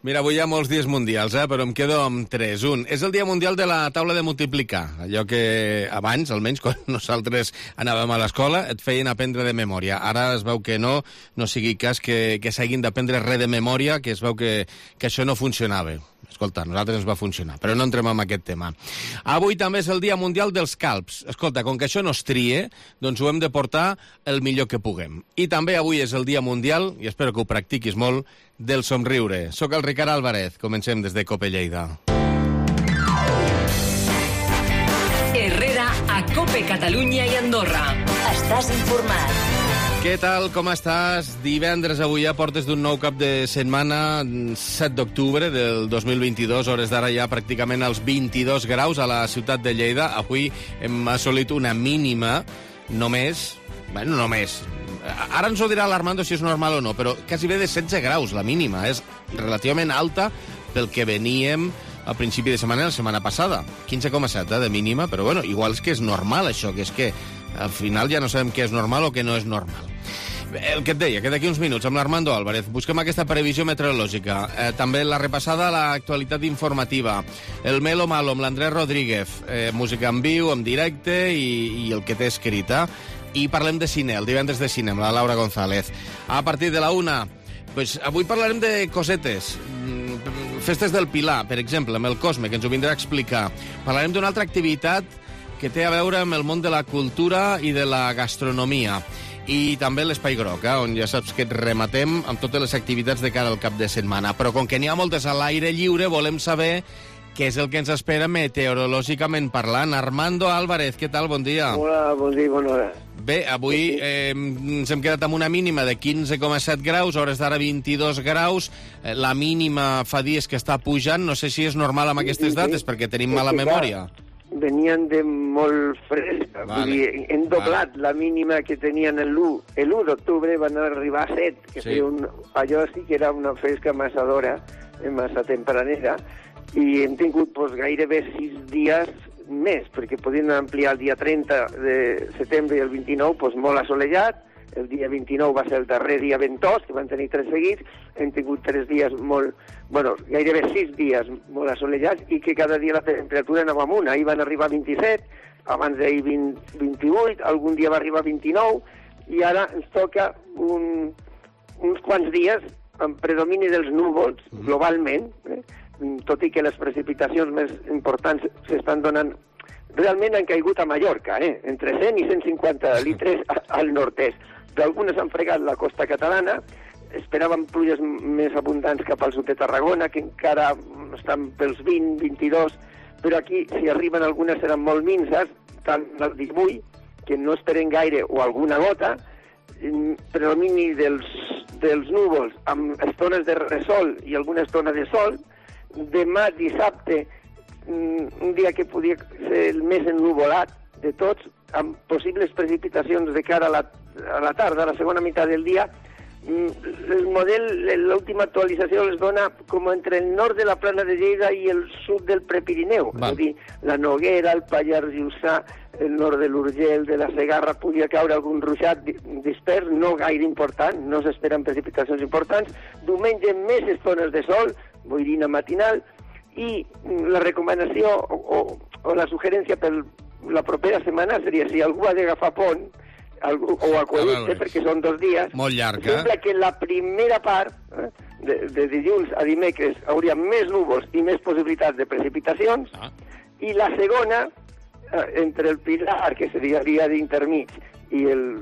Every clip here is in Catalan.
Mira, avui hi ha molts dies mundials, però em quedo amb 3. Un, és el dia mundial de la taula de multiplicar. Allò que abans, almenys, quan nosaltres anàvem a l'escola, et feien aprendre de memòria. Ara es veu que no sigui cas que s'hagin d'aprendre res de memòria, que es veu que això no funcionava. Escolta, a nosaltres ens va funcionar, però no entrem en aquest tema. Avui també és el dia mundial dels calbs. Escolta, com que això no es trie, doncs ho hem de portar el millor que puguem. I també avui és el dia mundial, i espero que ho practiquis molt, del somriure. Soc el Ricard Álvarez. Comencem des de Cope Lleida. Herrera a Cope Catalunya i Andorra. Estàs informat. Què tal, com estàs? Divendres avui ja portes d'un nou cap de setmana, 7 d'octubre del 2022, hores d'ara ja pràcticament als 22 graus a la ciutat de Lleida. Avui hem assolit una mínima, només, ara ens ho dirà l'Armando si és normal o no, però quasi bé de 16 graus la mínima, és relativament alta pel que veníem al principi de setmana, la setmana passada. 15,7 de mínima, però bueno, igual és que és normal això, que és que al final ja no sabem què és normal o què no és normal. El que et deia, que d'aquí uns minuts, amb l'Armando Álvarez, busquem aquesta previsió meteorològica. També la repassada a l'actualitat informativa. El Melo Malo amb l'Andrés Rodríguez. Música en viu, en directe i el que té escrita. I parlem de cine, el divendres de cine, amb la Laura González. A partir de la 1, pues, avui parlarem de cosetes. Festes del Pilar, per exemple, amb el Cosme, que ens ho vindrà a explicar. Parlarem d'una altra activitat que té a veure amb el món de la cultura i de la gastronomia. I també l'Espai Groc, on ja saps que et rematem amb totes les activitats de cara al cap de setmana. Però com que n'hi ha moltes a l'aire lliure, volem saber què és el que ens espera meteorològicament parlant. Armando Álvarez, què tal? Bon dia. Hola, bon dia, bona hora. Bé, avui ens hem quedat amb una mínima de 15,7 graus, hores d'ara 22 graus. La mínima fa dies que està pujant. No sé si és normal amb aquestes dates, perquè tenim mala memòria. Venien de molt fresca, vull dir, hem doblat la mínima que tenien l'1 d'octubre, van arribar a 7, que sí. Allò sí que era una fresca massa d'hora, massa tempranera, i hem tingut gairebé 6 dies més, perquè podien ampliar el dia 30 de setembre i el 29 molt assolellat. El dia 29 va ser el darrer dia ventós, que van tenir 3 seguits. Hem tingut 3 dies gairebé 6 dies molt assolellats, i que cada dia la temperatura anava amunt. Ahir van arribar a 27, abans d'ahir 28, algun dia va arribar a 29, i ara ens toca uns quants dies amb predomini dels núvols, globalment, tot i que les precipitacions més importants s'estan donant. Realment han caigut a Mallorca, entre 100 i 150 litres al nord-est. Algunes han fregat la costa catalana, esperàvem pluges més abundants cap al sud de Tarragona, que encara estan pels 20, 22, però aquí, si arriben algunes, seran molt minses, tant el 18, que no esperen gaire, o alguna gota, predomini dels núvols, amb estones de resol i alguna estona de sol. Demà, dissabte, un dia que podia ser el més ennuvolat de tots, amb possibles precipitacions de cara a la tarda, a la segona meitat del dia. El model, l'última actualització les dona com entre el nord de la Plana de Lleida i el sud del Prepirineu. És a dir, la Noguera, el Pallars Jussà, el nord de l'Urgell, de la Segarra, podia caure algun ruixat dispers, no gaire important, no s'esperen precipitacions importants. Diumenge, més estones de sol, boirina matinal, i la recomanació o la suggerència per la propera setmana seria, si algú ha d'agafar pont o aqueducte, perquè són 2 dies, molt llarga. Sembla que la primera part, de dilluns a dimecres, hauria més núvols i més possibilitats de precipitacions, i la segona, entre el Pilar, que seria el dia d'intermig, i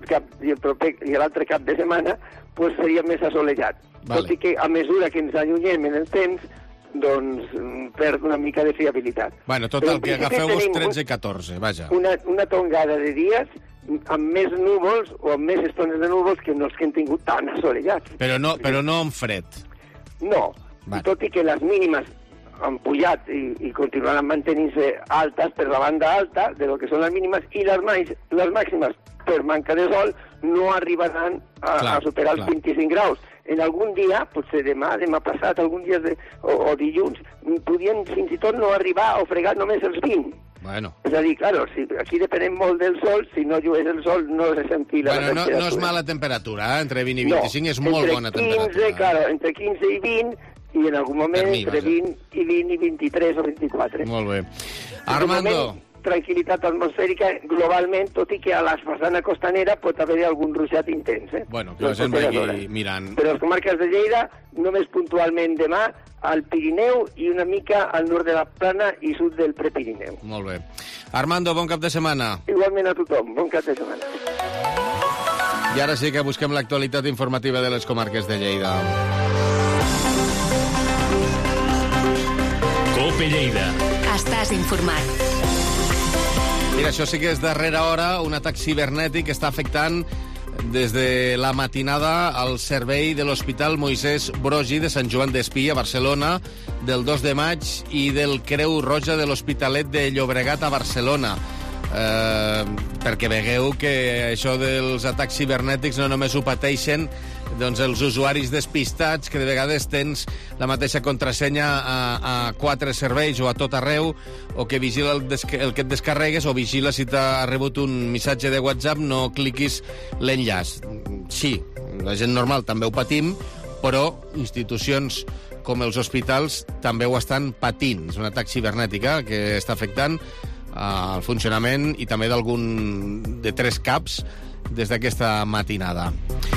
l'altre cap de setmana, seria més assolellat. Tot i que a mesura que ens allunyem en el temps, doncs perd una mica de fiabilitat. Bueno, tot el que agafeu és 13-14, vaja. Una tongada de dies amb més núvols o amb més estones de núvols que no els que hem tingut tan assolellats. Però no amb fred. No, tot i que les mínimes han pujat i continuaran mantenint-se altes per la banda alta de lo que són les mínimes, i les màximes per manca de sol no arribaran a superar els 25 graus. En algun dia, potser demà passat, algun dia o dilluns, podien fins i tot no arribar a fregar només els 20. Bueno. És a dir, claro, aquí depenem molt del sol, si no llueix el sol no se sentirà la temperatura. No és mala temperatura, entre 20 i 25 és molt bona temperatura. Claro, entre 15 i 20, i en algun moment entre 20 i 23 o 24. Molt bé. Armando. Tranquil·litat atmosfèrica globalment, tot i que a la façana costanera pot haver algun ruixat intens. Bueno, que la gent vagi mirant. Però les comarques de Lleida, només puntualment demà, al Pirineu i una mica al nord de la Plana i sud del Prepirineu. Molt bé. Armando, bon cap de setmana. Igualment a tothom, bon cap de setmana. I ara sí que busquem l'actualitat informativa de les comarques de Lleida. COPE Lleida. Estàs informat. Mira, això sí que és darrera hora, un atac cibernètic que està afectant des de la matinada al servei de l'Hospital Moisès Broggi de Sant Joan d'Espí a Barcelona, del 2 de maig, i del Creu Roja de l'Hospitalet de Llobregat a Barcelona. Perquè vegueu que això dels atacs cibernètics no només ho pateixen els usuaris despistats, que de vegades tens la mateixa contrasenya a 4 serveis o a tot arreu, o que vigila el que et descarregues, o vigila si t'ha rebut un missatge de WhatsApp, no cliquis l'enllaç. Sí, la gent normal també ho patim, però institucions com els hospitals també ho estan patint. És un atac cibernètic que està afectant al funcionament i també d'algun de 3 caps des d'aquesta matinada.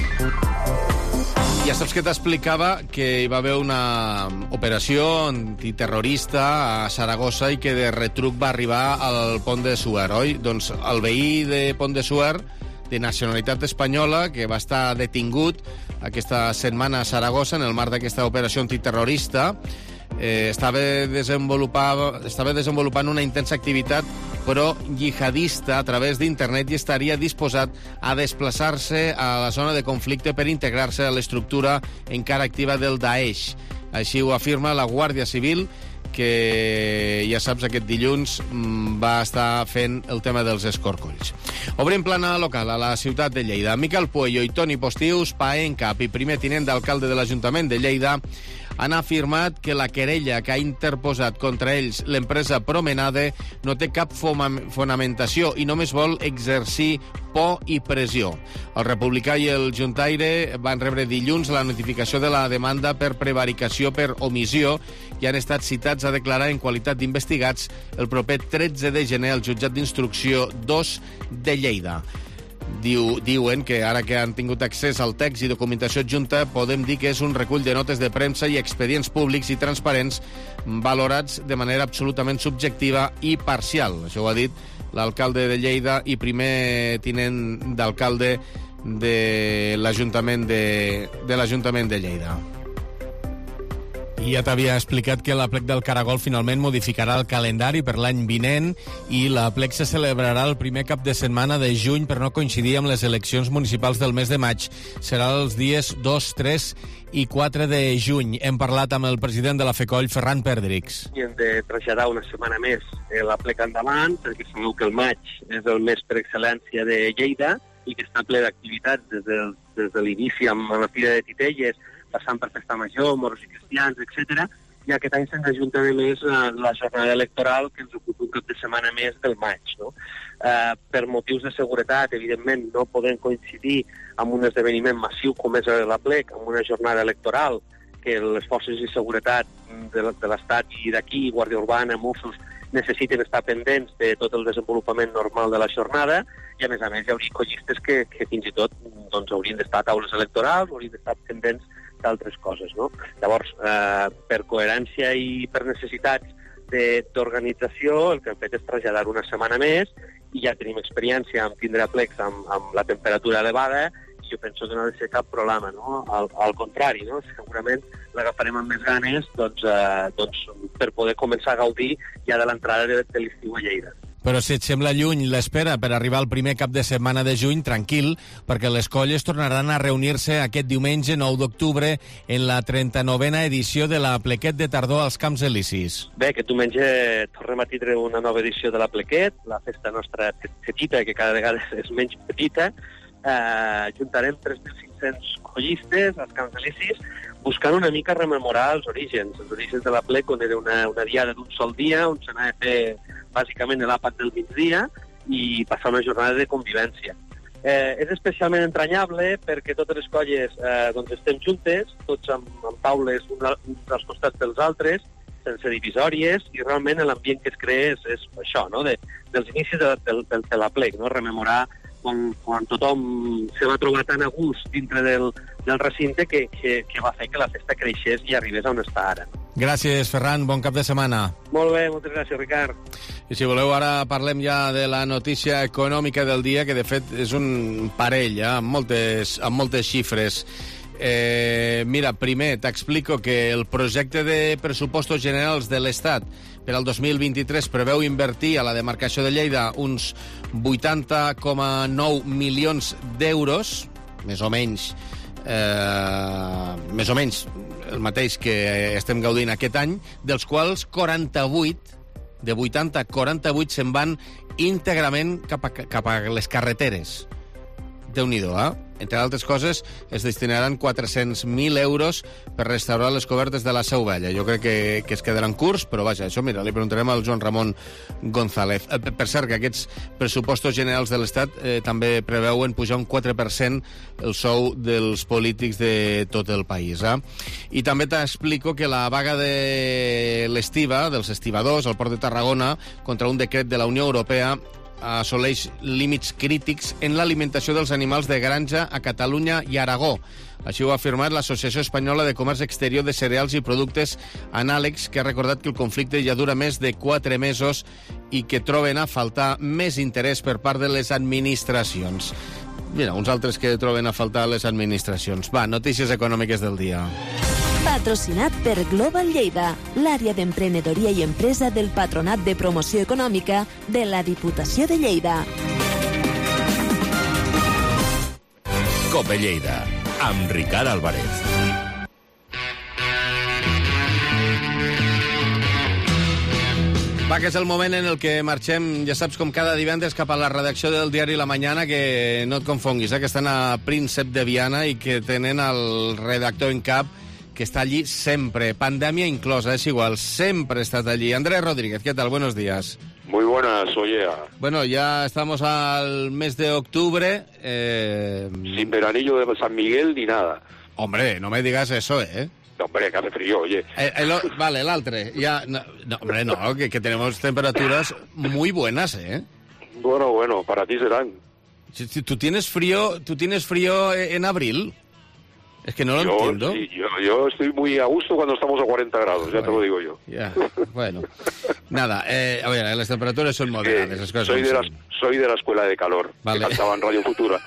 Ja saps que t'explicava que hi va haver una operació antiterrorista a Saragossa i que de retruc va arribar al Pont de Suert, oi? Doncs el veí de Pont de Suert, de nacionalitat espanyola, que va estar detingut aquesta setmana a Saragossa en el marc d'aquesta operació antiterrorista, estava desenvolupant una intensa activitat pro-jihadista a través d'internet i estaria disposat a desplaçar-se a la zona de conflicte per integrar-se a l'estructura encara activa del Daesh. Així ho afirma la Guàrdia Civil, que ja saps, aquest dilluns va estar fent el tema dels escorcolls. Obrim plana local a la ciutat de Lleida. Miquel Puello i Toni Postius, PAE en cap i primer tinent d'alcalde de l'Ajuntament de Lleida, han afirmat que la querella que ha interposat contra ells l'empresa Promenade no té cap fonamentació i només vol exercir por i pressió. El republicà i el juntaire van rebre dilluns la notificació de la demanda per prevaricació per omissió i han estat citats a declarar en qualitat d'investigats el proper 13 de gener al jutjat d'instrucció 2 de Lleida. Diuen que ara que han tingut accés al text i documentació adjunta podem dir que és un recull de notes de premsa i expedients públics i transparents valorats de manera absolutament subjectiva i parcial. Això ho ha dit l'alcalde de Lleida i primer tinent d'alcalde de l'Ajuntament de Lleida. I ja t'havia explicat que la plec del Caragol finalment modificarà el calendari per l'any vinent i la plec se celebrarà el primer cap de setmana de juny per no coincidir amb les eleccions municipals del mes de maig. Serà els dies 2, 3 i 4 de juny. Hem parlat amb el president de la FECOLL, Ferran Perdrix. I hem de traslladar una setmana més la plec endavant, perquè sabeu que el maig és el mes per excel·lència de Lleida i que està ple d'activitats des de l'inici amb la Fira de Titelles, passant per Festa Major, moros i cristians, etc. I aquest any se'ns ajunta a més la jornada electoral que ens ocupa un cap de setmana més del maig. No? Per motius de seguretat, evidentment, no podem coincidir amb un esdeveniment massiu com és la plec, amb una jornada electoral que les forces de seguretat de l'Estat i d'aquí, Guàrdia Urbana, Mossos, necessiten estar pendents de tot el desenvolupament normal de la jornada i, a més, hi hauria collistes que fins i tot haurien d'estar a taules electorals, haurien d'estar pendents d'altres coses, no? Llavors, per coherència i per necessitats d'organització, el que hem fet és traslladar una setmana més i ja tenim experiència en tindre plecs amb la temperatura elevada i jo penso que no ha de ser cap problema, no? Al contrari, no? Segurament l'agafarem amb més ganes per poder començar a gaudir ja de l'entrada de l'estiu a Lleida. Però si et sembla lluny l'espera per arribar al primer cap de setmana de juny, tranquil, perquè les colles tornaran a reunir-se aquest diumenge 9 d'octubre en la 39a edició de la Plequet de Tardor als Camps Elisis. Bé, aquest diumenge tornem a tindre una nova edició de la Plequet, la festa nostra petita, que cada vegada és menys petita. Juntarem 3.500 collistes als Camps Elisis buscant una mica rememorar els orígens de la plec, on era una diada d'un sol dia, on s'anava a fer bàsicament l'àpat del migdia i passar una jornada de convivència. És especialment entranyable perquè totes les colles doncs estem juntes, tots amb taules uns als costats dels altres, sense divisòries, i realment l'ambient que es crea és això, no? Dels inicis de l'aplec, no? Rememorar quan tothom se va trobar tan a gust dintre del recinte que va fer que la festa creixés i arribés on està ara. Gràcies, Ferran. Bon cap de setmana. Molt bé, moltes gràcies, Ricard. I si voleu, ara parlem ja de la notícia econòmica del dia, que de fet és un parell, amb moltes xifres. Mira, primer t'explico que el projecte de pressupostos generals de l'Estat per al 2023 preveu invertir a la demarcació de Lleida uns 80,9 milions d'euros, més o menys el mateix que estem gaudint aquest any, dels quals 48, de 80, 48 se'n van íntegrament cap a les carreteres. Déu-n'hi-do, Entre altres coses, es destinaran 400.000 euros per restaurar les cobertes de la Seu Vella. Jo crec que es quedaran curts, però vaja, això, mira, li preguntarem al Joan Ramon González. Per cert, que aquests pressupostos generals de l'Estat també preveuen pujar un 4% el sou dels polítics de tot el país. I també t'explico que la vaga de l'estiva, dels estibadors al Port de Tarragona, contra un decret de la Unió Europea, assoleix límits crítics en l'alimentació dels animals de granja a Catalunya i Aragó. Així ho ha afirmat l'Associació Espanyola de Comerç Exterior de Cereals i Productes Anàlegs, que ha recordat que el conflicte ja dura més de 4 mesos i que troben a faltar més interès per part de les administracions. Mira, uns altres que troben a faltar les administracions. Va, notícies econòmiques del dia. Patrocinat per Global Lleida, l'àrea d'emprenedoria i empresa del Patronat de Promoció Econòmica de la Diputació de Lleida. Cope Lleida, amb Ricard Álvarez. Va, que és el moment en el que marxem, ja saps, com cada divendres cap a la redacció del diari La Mañana, que no et confonguis, que estan a Príncep de Viana i que tenen el redactor en cap, que está allí siempre, pandemia inclusa, es igual, siempre estás allí. Andrés Rodríguez, ¿qué tal? Buenos días. Muy buenas, oye. Bueno, ya estamos al mes de octubre. Sin veranillo de San Miguel ni nada. Hombre, no me digas eso, ¿eh? No, hombre, que hace frío, oye. Vale, el altre. Ya, no, hombre, no, que tenemos temperaturas muy buenas, ¿eh? Bueno, para ti serán. Si tú tienes frío en abril. Es que no lo entiendo. Sí, yo estoy muy a gusto cuando estamos a 40 grados, ya te lo digo yo. Ya, bueno. Nada, a ver, las temperaturas son moderadas. Soy de la escuela de calor, vale. Que cantaba en Radio Futura.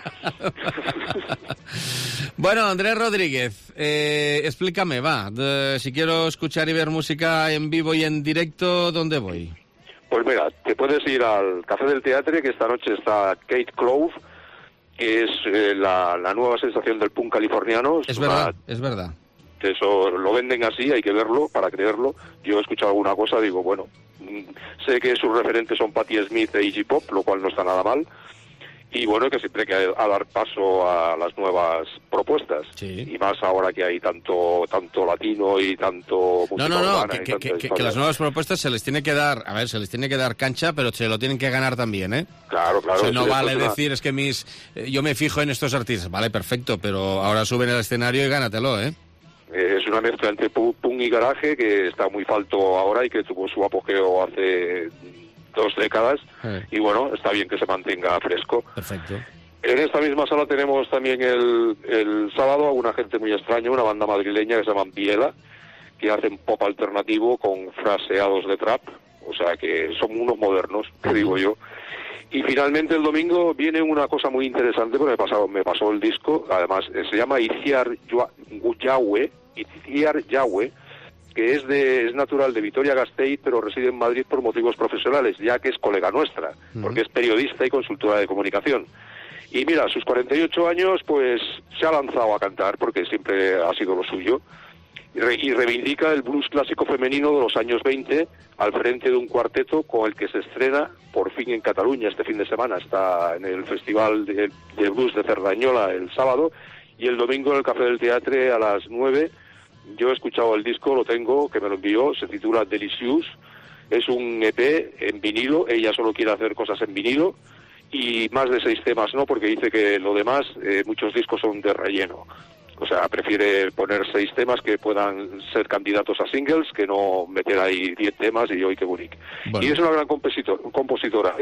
Bueno, Andrés Rodríguez, explícame, va, si quiero escuchar y ver música en vivo y en directo, ¿dónde voy? Pues mira, te puedes ir al Café del Teatre, que esta noche está Kate Clove, que es la nueva sensación del punk californiano. Es verdad. Eso lo venden así, hay que verlo para creerlo. Yo he escuchado alguna cosa, digo, bueno, sé que sus referentes son Patti Smith e Iggy Pop, lo cual no está nada mal. Y bueno, que siempre hay que dar paso a las nuevas propuestas. Sí. Y más ahora que hay tanto latino y tanto música urbana. Que las nuevas propuestas se les tiene que dar, cancha, pero se lo tienen que ganar también, ¿eh? Claro. O sea, no vale decir, es que yo me fijo en estos artistas, vale, perfecto, pero ahora suben al escenario y gánatelo, ¿eh? Es una mezcla entre punk y garaje que está muy falto ahora y que tuvo su apogeo hace 2 décadas, y bueno, está bien que se mantenga fresco. Perfecto. En esta misma sala tenemos también el sábado a una gente muy extraña, una banda madrileña que se llama Biela, que hacen pop alternativo con fraseados de trap, o sea que son unos modernos, que digo yo. Y finalmente el domingo viene una cosa muy interesante, porque me pasó el disco, además se llama Itziar Yahweh, que es natural de Vitoria-Gasteiz, pero reside en Madrid por motivos profesionales, ya que es colega nuestra, porque es periodista y consultora de comunicación. Y mira, a sus 48 años, pues se ha lanzado a cantar, porque siempre ha sido lo suyo, y reivindica el blues clásico femenino de los años 20 al frente de un cuarteto con el que se estrena por fin en Cataluña este fin de semana. Está en el Festival de Blues de Cerdañola el sábado, y el domingo en el Café del Teatre a las 9. Yo he escuchado el disco, lo tengo, que me lo envió, se titula Delicious, es un EP en vinilo, ella solo quiere hacer cosas en vinilo, y más de 6 temas no, porque dice que lo demás, muchos discos son de relleno. O sea, prefiere poner 6 temas que puedan ser candidatos a singles, que no meter ahí 10 temas y hoy qué bonito. Bueno. Y es una gran compositora.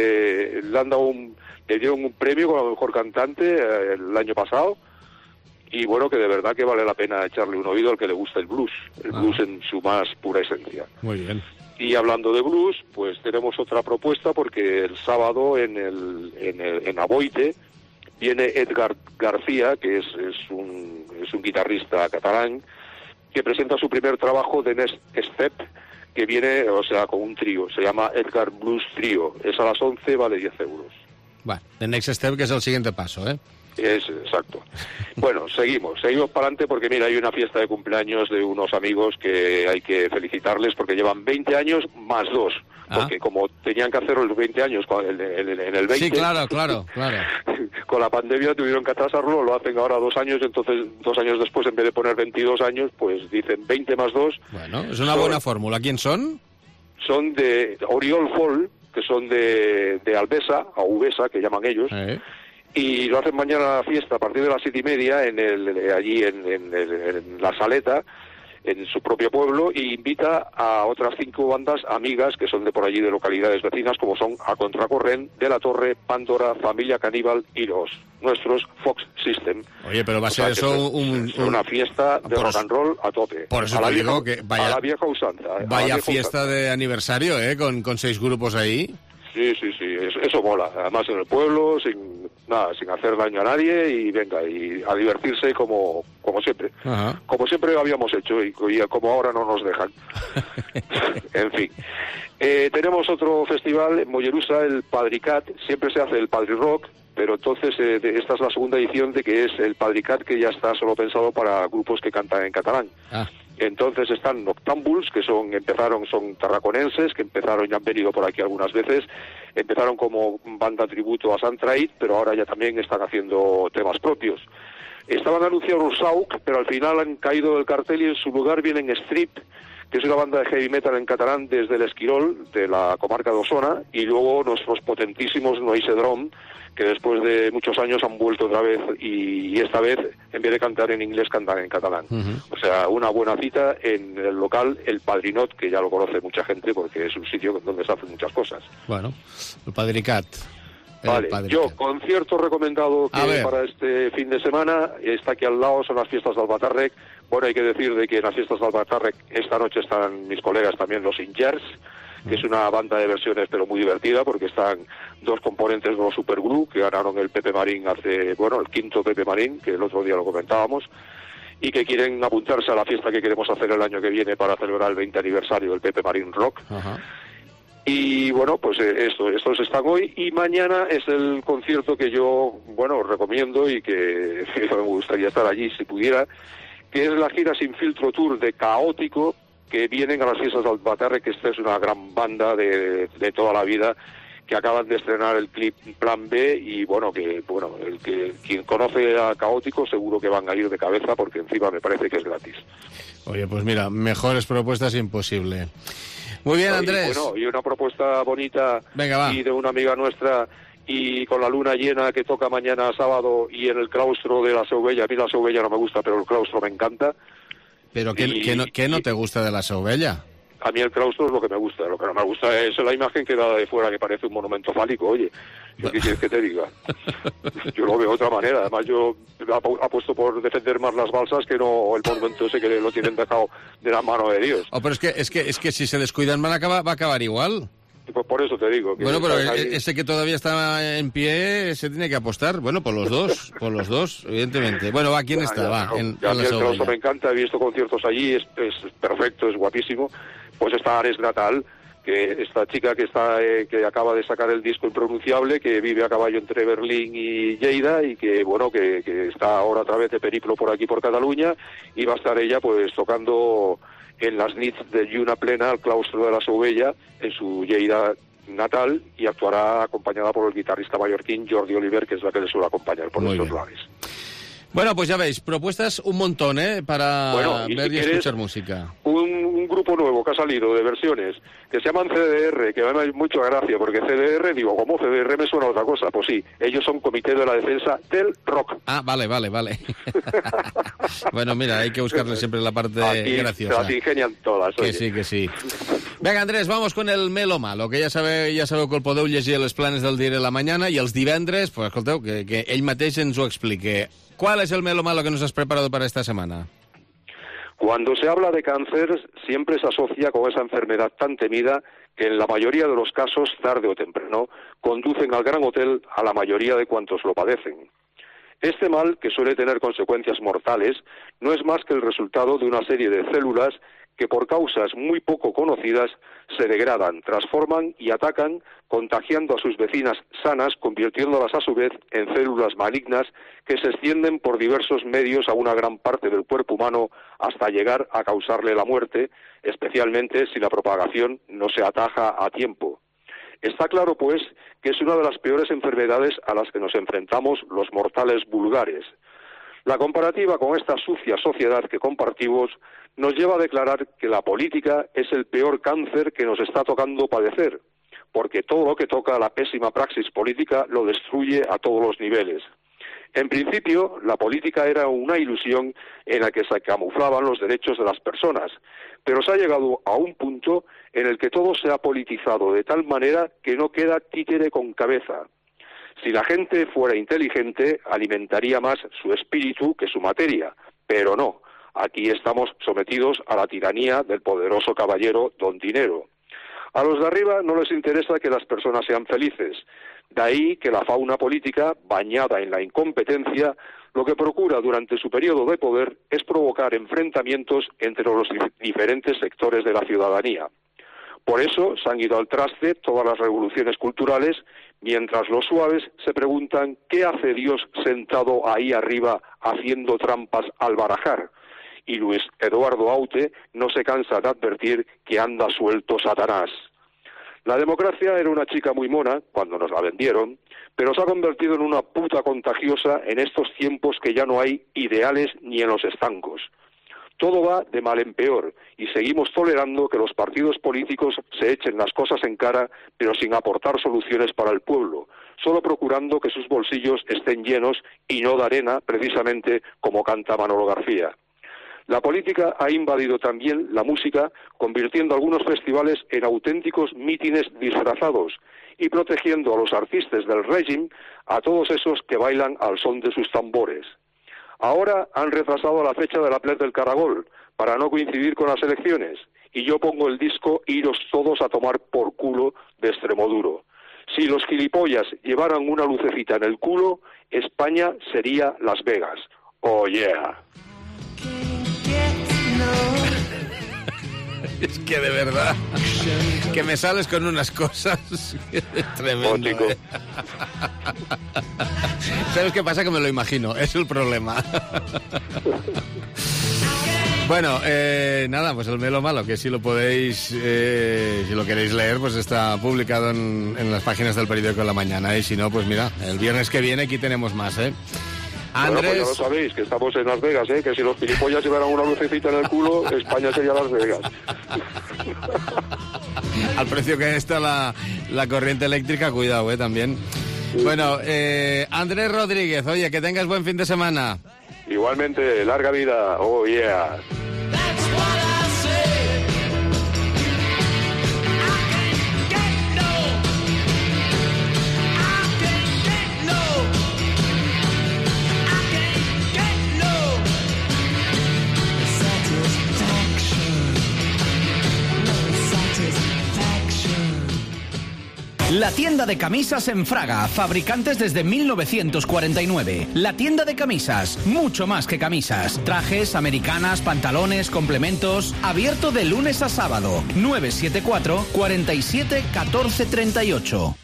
Le dieron un premio como mejor cantante el año pasado. Y bueno, que de verdad que vale la pena echarle un oído al que le gusta el blues en su más pura esencia. Muy bien. Y hablando de blues, pues tenemos otra propuesta, porque el sábado en Aboite viene Edgar García, que es un guitarrista catalán, que presenta su primer trabajo de Next Step, que viene, o sea, con un trío. Se llama Edgar Blues Trio. Es a las 11, vale 10 euros. Bueno, The Next Step, que es el siguiente paso, ¿eh? Es exacto. Bueno, seguimos para adelante, porque mira, hay una fiesta de cumpleaños de unos amigos que hay que felicitarles, porque llevan 20 años más 2, porque como tenían que hacerlo los 20 años en el 20... Sí, claro. Con la pandemia tuvieron que atrasarlo, lo hacen ahora 2 años, entonces 2 años después, en vez de poner 22 años, pues dicen 20 más 2. Bueno, es una buena fórmula. ¿Quién son? Son de Oriol Folk, que son de Albesa, a Ubesa, que llaman ellos, y lo hacen mañana a la fiesta a partir de las 7:30 allí en la Saleta, en su propio pueblo, y invita a otras 5 bandas amigas que son de por allí, de localidades vecinas, como son A Contracorrent, De la Torre, Pandora, Familia Caníbal y los nuestros Fox System. Oye, pero va a ser eso una fiesta de rock and roll a tope. Por eso te digo que vaya, a la vieja usanza. Vaya fiesta de aniversario, con 6 grupos ahí. Sí, eso mola. Además en el pueblo, sin hacer daño a nadie, y venga, y a divertirse como siempre. Ajá. Como siempre habíamos hecho y como ahora no nos dejan. En fin. Tenemos otro festival en Mollerusa, el Padricat. Siempre se hace el Padri Rock, pero entonces esta es la segunda edición de que es el Padricat, que ya está solo pensado para grupos que cantan en catalán. Entonces están Noctámbuls, que son tarraconenses, que empezaron, ya han venido por aquí algunas veces, empezaron como banda tributo a Santraid, pero ahora ya también están haciendo temas propios. Estaban anunciados Sauk, pero al final han caído del cartel y en su lugar vienen Strip, que es una banda de heavy metal en catalán desde el Esquirol, de la comarca de Osona, y luego nuestros potentísimos Noise Drum, que después de muchos años han vuelto otra vez, y esta vez, en vez de cantar en inglés, cantan en catalán. O sea, una buena cita en el local El Padrinot, que ya lo conoce mucha gente porque es un sitio donde se hacen muchas cosas. Bueno, el Padricat. Vale, yo, concierto recomendado para este fin de semana, está aquí al lado, son las fiestas de Albatàrrec. Bueno, hay que decir de que en las fiestas de Albatàrrec esta noche están mis colegas también, los Ingers, que es una banda de versiones pero muy divertida, porque están 2 componentes de los Supergroup, que ganaron el Pepe Marín el 5º Pepe Marín, que el otro día lo comentábamos, y que quieren apuntarse a la fiesta que queremos hacer el año que viene para celebrar el 20 aniversario del Pepe Marín Rock. Y bueno, pues estos están hoy, y mañana es el concierto que yo, recomiendo y que me gustaría estar allí si pudiera, que es la gira Sin Filtro Tour de Caótico, que vienen a las fiestas de Albatàrrec, que esta es una gran banda de toda la vida, que acaban de estrenar el clip Plan B, y quien conoce a Caótico seguro que van a ir de cabeza, porque encima me parece que es gratis. Oye, pues mira, mejores propuestas imposible. Muy bien, Andrés. Y una propuesta bonita. Venga, va. Y de una amiga nuestra, y con la luna llena, que toca mañana sábado, y en el claustro de la Seubella. A mí la Seubella no me gusta, pero el claustro me encanta. ¿Pero qué no te gusta de la Seubella? A mí el claustro es lo que me gusta. Lo que no me gusta es la imagen que da de fuera, que parece un monumento fálico. Oye, ¿qué quieres que te diga? Yo lo veo de otra manera. Además, yo apuesto por defender más las balsas que no el monumento ese que lo tienen dejado de la mano de Dios. Pero es que si se descuidan va a acabar igual. Pues por eso te digo. Bueno, pero ese que todavía está en pie se tiene que apostar. Bueno, por los dos, evidentemente. Bueno, va, ¿quién está? Va, a mí el claustro me encanta, he visto conciertos allí, es perfecto, es guapísimo. Pues está Ares Natal, que esta chica que acaba de sacar el disco Impronunciable, que vive a caballo entre Berlín y Lleida, y que está ahora otra vez de periplo por aquí por Cataluña, y va a estar ella pues tocando en las nits de lluna plena al claustro de la Seubella, en su Lleida natal, y actuará acompañada por el guitarrista mallorquín Jordi Oliver, que es la que le suele acompañar por nuestros lares. Bueno, pues ya veis, propuestas un montón, para ver y escuchar música. Un grupo nuevo que ha salido de versiones, que se llaman CDR, que me da mucha gracia, porque CDR, digo, ¿cómo CDR me suena a otra cosa? Pues sí, ellos son Comité de la Defensa del Rock. Ah, vale. Bueno, mira, hay que buscarle siempre la parte aquí graciosa. Las ingenian todas. Que sí. Venga, Andrés, vamos con el Melo Malo, que ja sabeu que el podeu llegir a les planes del Diari de la Mañana, i els divendres, pues escolteu, que ell mateix ens ho explique. ¿Cuál es el Melo Malo que nos has preparado para esta semana? Cuando se habla de cáncer, siempre se asocia con esa enfermedad tan temida que en la mayoría de los casos, tarde o temprano, conducen al gran hotel a la mayoría de cuantos lo padecen. Este mal, que suele tener consecuencias mortales, no es más que el resultado de una serie de células que por causas muy poco conocidas se degradan, transforman y atacan, contagiando a sus vecinas sanas, convirtiéndolas a su vez en células malignas que se extienden por diversos medios a una gran parte del cuerpo humano hasta llegar a causarle la muerte, especialmente si la propagación no se ataja a tiempo. Está claro, pues, que es una de las peores enfermedades a las que nos enfrentamos los mortales vulgares. La comparativa con esta sucia sociedad que compartimos nos lleva a declarar que la política es el peor cáncer que nos está tocando padecer, porque todo lo que toca a la pésima praxis política lo destruye a todos los niveles. En principio, la política era una ilusión en la que se camuflaban los derechos de las personas, pero se ha llegado a un punto en el que todo se ha politizado de tal manera que no queda títere con cabeza. Si la gente fuera inteligente, alimentaría más su espíritu que su materia, pero no. Aquí estamos sometidos a la tiranía del poderoso caballero Don Dinero. A los de arriba no les interesa que las personas sean felices. De ahí que la fauna política, bañada en la incompetencia, lo que procura durante su periodo de poder es provocar enfrentamientos entre los diferentes sectores de la ciudadanía. Por eso se han ido al traste todas las revoluciones culturales, mientras los suaves se preguntan ¿qué hace Dios sentado ahí arriba haciendo trampas al barajar? Y Luis Eduardo Aute no se cansa de advertir que anda suelto Satanás. La democracia era una chica muy mona cuando nos la vendieron, pero se ha convertido en una puta contagiosa en estos tiempos que ya no hay ideales ni en los estancos. Todo va de mal en peor y seguimos tolerando que los partidos políticos se echen las cosas en cara, pero sin aportar soluciones para el pueblo, solo procurando que sus bolsillos estén llenos y no de arena, precisamente como canta Manolo García. La política ha invadido también la música, convirtiendo algunos festivales en auténticos mítines disfrazados y protegiendo a los artistas del régimen, a todos esos que bailan al son de sus tambores. Ahora han retrasado la fecha de la Plec del Caragol para no coincidir con las elecciones y yo pongo el disco Iros todos a tomar por culo de Extremoduro. Si los gilipollas llevaran una lucecita en el culo, España sería Las Vegas. Oh yeah. Es que de verdad, que me sales con unas cosas tremendo. ¿Sabes qué pasa? Que me lo imagino, es el problema. Bueno, nada, pues el Melo Malo, que si lo podéis, si lo queréis leer, pues está publicado en las páginas del periódico de la mañana. Y si no, pues mira, el viernes que viene aquí tenemos más, Andrés... Bueno, pues ya lo sabéis, que estamos en Las Vegas, que si los gilipollas llevaran una lucecita en el culo, España sería Las Vegas. Al precio que está la corriente eléctrica, cuidado, también. Sí. Bueno, Andrés Rodríguez, oye, que tengas buen fin de semana. Igualmente, larga vida, oh yeah. La tienda de camisas en Fraga, fabricantes desde 1949. La tienda de camisas, mucho más que camisas. Trajes, americanas, pantalones, complementos. Abierto de lunes a sábado. 974 47 14 38.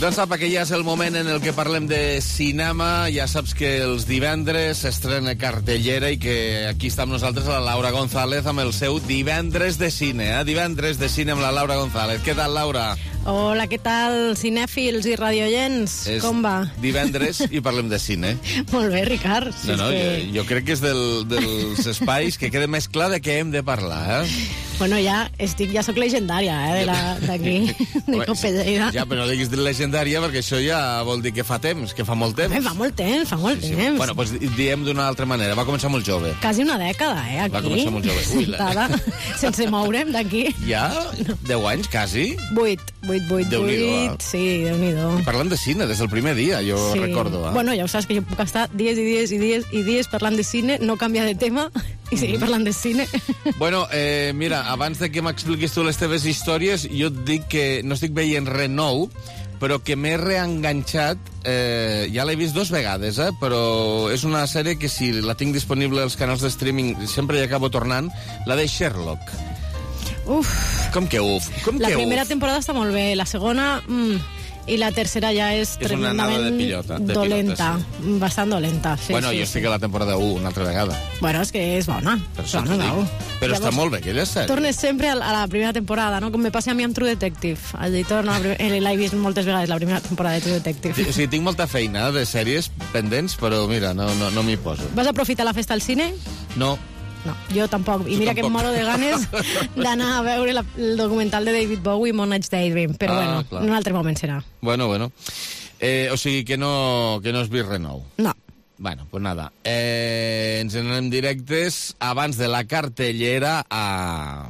Doncs sap que ja és el moment en el que parlem de cinema. Ja saps que els divendres s'estrena cartellera i que aquí està amb nosaltres la Laura González amb el seu Divendres de Cine. Divendres de Cine amb la Laura González. Què tal, Laura? Hola, què tal, cinèfils i radioients? Com va? Divendres i parlem de cine. Molt bé, Ricard. Si jo crec que és dels espais que queda més clar de què hem de parlar, Bueno, ja soc legendària, d'aquí, de Copelleida. Ja, però no diguis legendària, perquè això ja vol dir que fa temps, que fa molt temps. Fa molt temps. Bueno, doncs diem d'una altra manera. Va començar molt jove. Quasi una dècada, aquí. Va començar molt jove. Sentada, sense moure'm d'aquí. Ja? 10 anys, quasi? 8. Déu-n'hi-do. Sí, Déu-n'hi-do. I parlant de cine des del primer dia, jo recordo. Bueno, ja ho saps, que jo puc estar dies i dies parlant de cine, no canviar de tema i seguir parlant de cine. Bueno, mira, abans de que m'expliquis tu les teves històries, jo et dic que no estic veient res nou, però que m'he reenganxat, ja l'he vist 2 vegades, però és una sèrie que si la tinc disponible als canals de streaming sempre hi acabo tornant, la de Sherlock. Uf. Com que uf? La primera temporada està molt bé, la segona... I la tercera ja és tremendament dolenta, sí. Bastant dolenta. Sí, bueno, jo estic a la temporada 1 una altra vegada. Bueno, és que és bona. Però llavors, està molt bé, aquella sèrie. Tornes sempre a la primera temporada, no? Com me passa a mi amb True Detective. L'he vist moltes vegades, la primera temporada de True Detective. O sigui, tinc molta feina de sèries pendents, però mira, no m'hi poso. Vas aprofitar la festa al cine? No, jo tampoc. I mira que em moro de ganes d'anar a veure el documental de David Bowie, Moonage Daydream. Però bueno, en un altre moment serà. Bueno. O sigui que no has vist res nou. No. Bueno, pues nada. Ens anem directes abans de la cartellera a...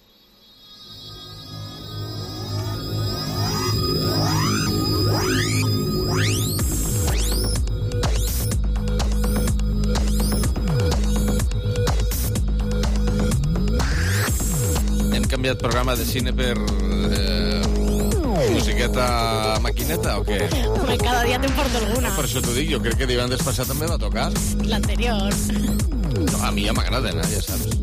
canviat programa de cine per musiqueta maquineta o què? Home, cada dia te'n porto alguna. Per això t'ho dic, jo crec que divendres passat també va tocar. L'anterior. No, a mi ja m'agraden, ja saps.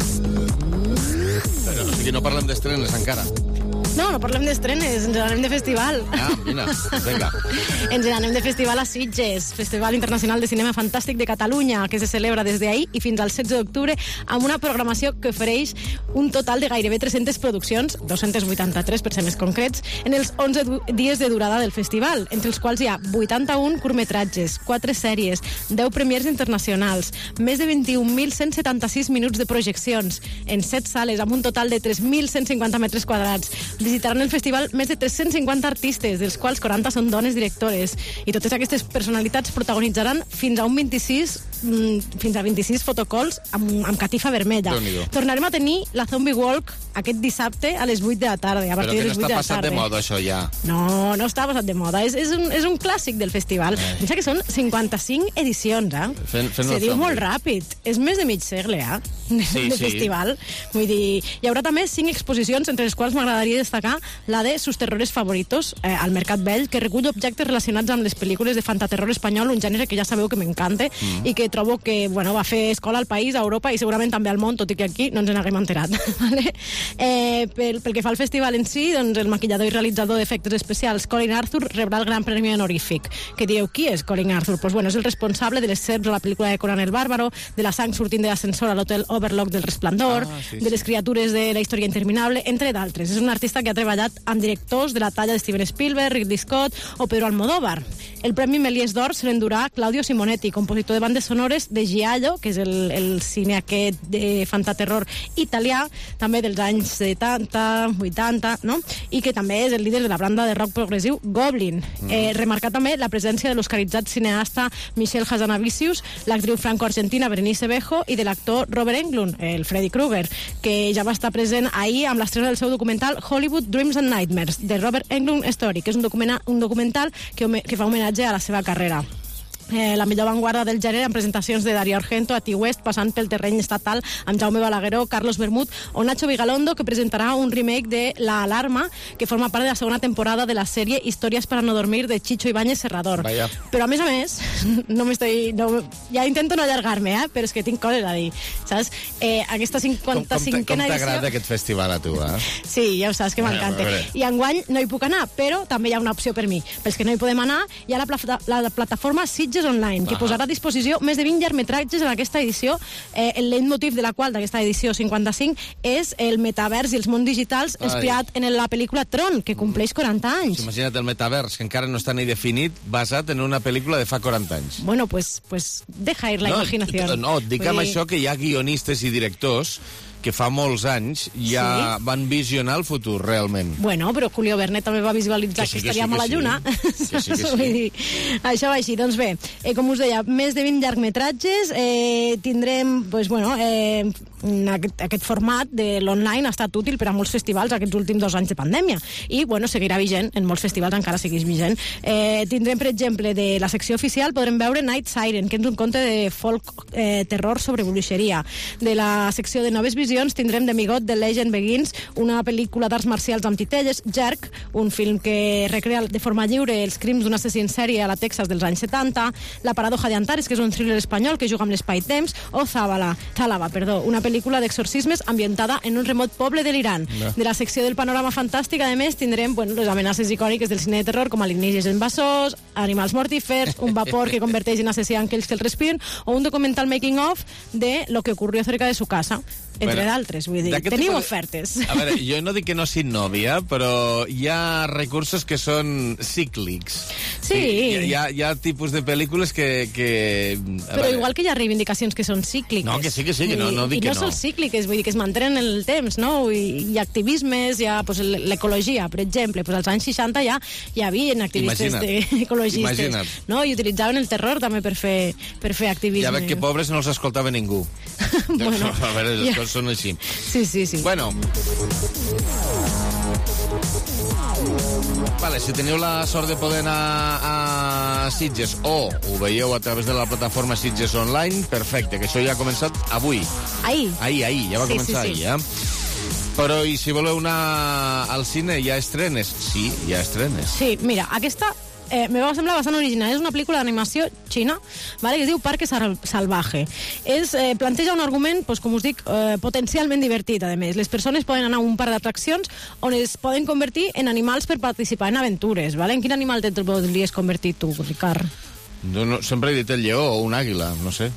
Però o sigui, no parlem d'estrenes encara. No parlem d'estrenes, ens n'anem de festival. Mira, vinga. Ens n'anem de festival a Sitges, Festival Internacional de Cinema Fantàstic de Catalunya, que se celebra des d'ahir i fins al 16 d'octubre, amb una programació que ofereix un total de gairebé 300 produccions, 283 per ser més concrets, en els 11 dies de durada del festival, entre els quals hi ha 81 curtmetratges, 4 sèries, 10 premiers internacionals, més de 21.176 minuts de projeccions, en 7 sales, amb un total de 3.150 metres quadrats. Visitaran el festival més de 350 artistes, dels quals 40 són dones directores, i totes aquestes personalitats protagonitzaran fins a 26 fotocalls amb catifa vermella. Tornarem a tenir la Zombie Walk aquest dissabte a les 8 de la tarda. Però que no està passat de moda, això, ja. No està passat de moda. És un clàssic del festival. Pensa que són 55 edicions, Se diu molt ràpid. És més de mig segle, de festival. Vull dir, hi haurà també 5 exposicions, entre les quals m'agradaria destacar la de Sus terrores favoritos, al Mercat Vell, que recull objectes relacionats amb les pel·lícules de fantaterror espanyol, un gènere que ja sabeu que m'encanta i que trobo que va fer escola al país, a Europa i segurament també al món, tot i que aquí no ens n'haguem enterat. Pel que fa al festival en si, doncs el maquillador i realitzador d'efectes especials Colin Arthur rebrà el Gran Premi honorífic. Que dieu, qui és Colin Arthur? Pues bueno, és el responsable de les serps a la pel·lícula de Conan el Bàrbaro, de la sang sortint de l'ascensor a l'hotel Overlook del Resplendor, de les criatures de La història interminable, entre d'altres. És un artista que ha treballat amb directors de la talla de Steven Spielberg, Ridley Scott o Pedro Almodóvar. El Premi Méliès d'Or se l'endurà Claudio Simonetti, compositor de bandes sonores de Giallo, que és el cine aquest de fantaterror italià, també dels anys 70, 80, no? I que també és el líder de la banda de rock progressiu Goblin. Remarcar també la presència de l'oscaritzat cineasta Michelle Hazanavicius, l'actriu franco-argentina Berenice Bejo i de l'actor Robert Englund, el Freddy Krueger, que ja va estar present ahir amb l'estrena del seu documental Hollywood Dreams and Nightmares, de Robert Englund Story, que és un documental que fa homenatge a la seva carrera. la millor avantguarda del gènere amb presentacions de Darío Argento, Ati West, passant pel terreny estatal amb Jaume Balagueró, Carlos Bermud o Nacho Vigalondo, que presentarà un remake de La Alarma, que forma part de la segona temporada de la sèrie Historias para no dormir de Chicho Ibáñez Serrador. Vaya. Però a més, ja intento no allargar-me, però és que tinc coses a dir, saps? Aquesta 55a edició... Com t'agrada aquest festival a tu, Sí, ja ho saps, que m'encanta. I enguany no hi puc anar, però també hi ha una opció per mi. Pels que no hi podem anar, hi ha la plataforma Sitges Online, que posarà a disposició més de 20 llargmetratges en aquesta edició. El leitmotiv de la qual, d'aquesta edició 55, és el metavers i els mons digitals inspirat en la pel·lícula Tron, que compleix 40 anys. Imagina't el metavers, que encara no està ni definit, basat en una pel·lícula de fa 40 anys. Bueno, pues deja ir la imaginació. No, et dic amb això que hi ha guionistes i directors que fa molts anys ja van visionar el futur, realment. Bueno, però Julio Verne també va visualitzar que estaríem a la Lluna. Vull dir, això va així. Doncs bé, com us deia, més de 20 llargmetratges, tindrem, aquest format de l'online ha estat útil per a molts festivals aquests últims 2 anys de pandèmia i, seguirà vigent, en molts festivals encara segueix vigent. Tindrem, per exemple, de la secció oficial podrem veure Night Siren, que és un conte de folk terror sobre bruixeria. De la secció de noves visions tindrem Demigot, The Legend Begins, una pel·lícula d'arts marcials amb titelles, Jerk, un film que recrea de forma lliure els crims d'un assassí en sèrie a la Texas dels anys 70, La paradoja de Antares, que és un thriller espanyol que juga amb l'espai-temps, o Zálava, una pel·lícula d'exorcismes ambientada en un remot poble de l'Iran. De la secció del panorama fantàstic, a més, tindrem les amenaces icòniques del cine de terror, com alienígenes invasors, animals mortífers, un vapor que converteix en assassí aquells que el respiren, o un documental making-of de lo que ocurrió cerca de su casa. Entre d'altres, vull dir, teniu ofertes. A veure, jo no dic que no s'innovia, però hi ha recursos que són cíclics. Sí. Hi ha tipus de pel·lícules que però igual que hi ha reivindicacions que són cícliques. No, que sí, que no dic que no. I no són cícliques, vull dir que es mantenen en el temps, no? I activismes, hi ha l'ecologia, per exemple. Als anys 60 ja hi havia activistes ecologistes, no? I utilitzaven el terror també per fer activisme. Ja veig que pobres no els escoltava ningú. Bueno, a veure, les coses són així. Sí. Bueno. Vale, si teniu la sort de poder anar a Sitges o ho veieu a través de la plataforma Sitges Online, perfecte, que això ja ha començat avui. Ahir, ja va començar ahir, Però i si voleu anar al cine, hi ha estrenes? Sí, hi ha estrenes. Sí, mira, aquesta me va semblar bastant original. És una pel·lícula d'animació xina, que es diu Parque Salvaje. Planteja un argument, com us dic, potencialment divertit, a més. Les persones poden anar a un parc d'atraccions on es poden convertir en animals per participar en aventures. En quin animal te'n podries convertir tu, Ricard? No, sempre he dit el lleó o un àguila, no sé.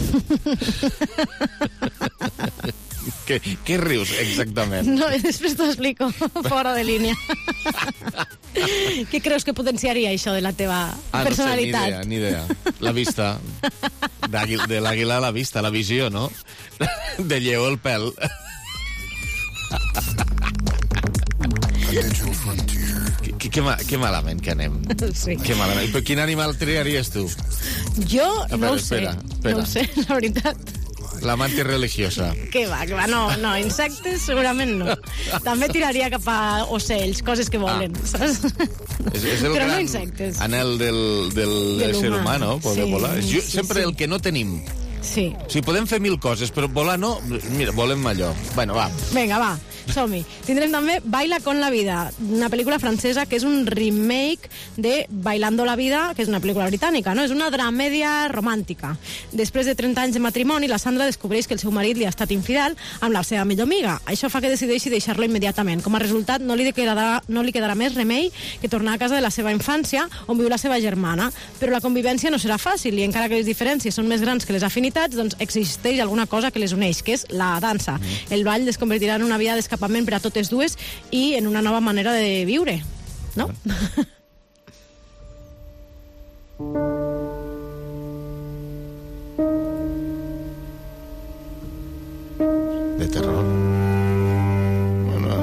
Què rius, exactament? No, després t'ho explico, fora de línia. Què creus que potenciaria això de la teva personalitat? No sé, ni idea. La vista. De l'àguila a la vista, la visió, no? De lleó el pèl. Que malament que anem. Sí. Que malament. Però quin animal triaries tu? Jo no ho sé. No ho sé, la veritat. La mantis religiosa. Què va, no, insectes segurament no. També tiraria cap a ocells, coses que volen, saps? És el però gran no insectes. Anhel del ser humà, no? Poder volar. Sempre el que no tenim. Sí. O sigui, podem fer 1000 coses, però volar no. Mira, volem allò. Bueno, va. Vinga, va. Som-hi. Tindrem també Baila con la vida, una pel·lícula francesa que és un remake de Bailando la vida, que és una pel·lícula britànica, no? És una dramèdia romàntica. Després de 30 anys de matrimoni, la Sandra descobreix que el seu marit li ha estat infidel amb la seva millor amiga. Això fa que decideixi deixar-lo immediatament. Com a resultat, no li quedarà més remei que tornar a casa de la seva infància, on viu la seva germana. Però la convivència no serà fàcil, i encara que les diferències són més grans que les afinitats, doncs existeix alguna cosa que les uneix, que és la dansa. El ball es convertirà en una via d'escapament per a totes dues i en una nova manera de viure, no? De terror. Bueno.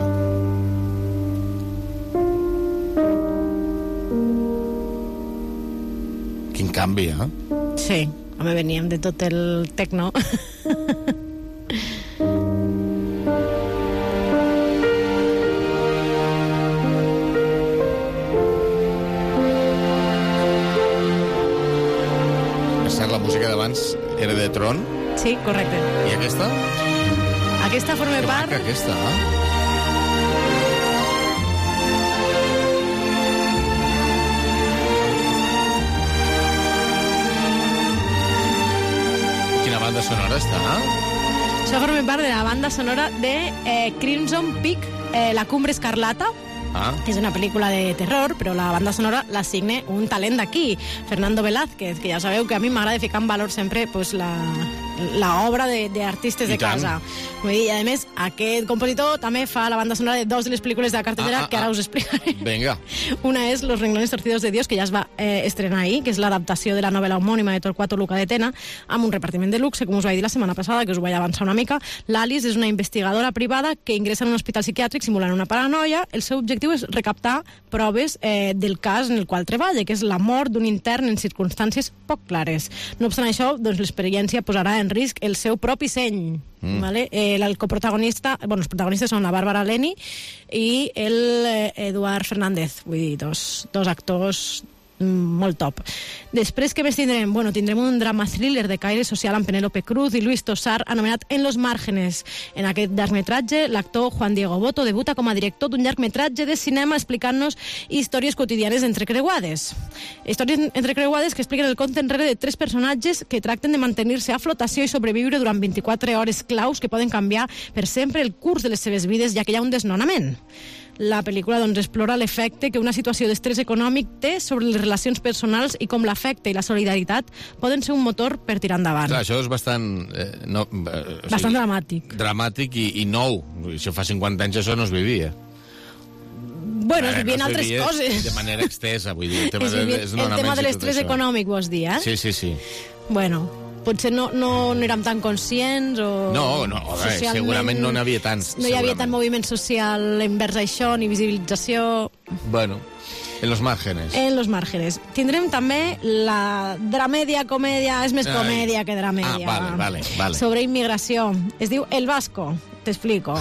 Quin canvi, Sí, home, veníem de tot el tecno. abans era de Tron. Sí, correcte. I aquesta? Aquesta forma part... Que maca, aquesta, Quina banda sonora està? Això forma part de la banda sonora de Crimson Peak, La Cumbre Escarlata, que és una pel·lícula de terror, però la banda sonora la signe un talent d'aquí, Fernando Velázquez, que ja sabeu que a mi m'agrada ficar en valor sempre pues, la obra d'artistes de casa. Vull dir, i a més, aquest compositor també fa la banda sonora de dos de les pel·lícules de la cartellera que ara us explicaré. Venga. Una és Los renglones torcidos de Dios, que ja es va estrenar ahir, que és l'adaptació de la novel·la homònima de Torquato Luca de Tena, amb un repartiment de luxe, com us vaig dir la setmana passada, que us ho vaig avançar una mica. L'Alice és una investigadora privada que ingressa en un hospital psiquiàtric simulant una paranoia. El seu objectiu és recaptar proves del cas en el qual treballa, que és la mort d'un intern en circumstàncies poc clares. No obstant això, doncs, l'experiència posarà en risc el seu propi seny. Vale? El coprotagonista, els protagonistes són la Bàrbara Leni i l'Eduard Fernández, vull dir, dos actors molt top. Després, què més tindrem? Bueno, tindrem un drama thriller de caire social amb Penélope Cruz i Luis Tosar anomenat En los márgenes. En aquest llargmetratge, l'actor Juan Diego Boto debuta com a director d'un llargmetratge de cinema explicant-nos històries quotidianes entrecreuades. Històries entrecreuades que expliquen el compte enrere de tres personatges que tracten de mantenir-se a flotació i sobreviure durant 24 hores claus que poden canviar per sempre el curs de les seves vides, ja que hi ha un desnonament. La pel·lícula doncs, explora l'efecte que una situació d'estrès econòmic té sobre les relacions personals i com l'afecte i la solidaritat poden ser un motor per tirar endavant. Clar, això és bastant... bastant dramàtic. Dramàtic i nou. Això fa 50 anys això no es vivia. Bueno, es vivien altres coses. De manera extesa, vull dir. El tema de l'estrès econòmic, vols dir, eh? Sí. Bueno... Potser no érem tan conscients o... No, segurament no n'hi havia tants. No hi havia tant moviment social envers això, ni visibilització... Bueno, en los márgenes. En los márgenes. Tindrem també la dramèdia-comèdia, és més comèdia que dramèdia. Vale. Sobre immigració. Es diu El Vasco. T'explico.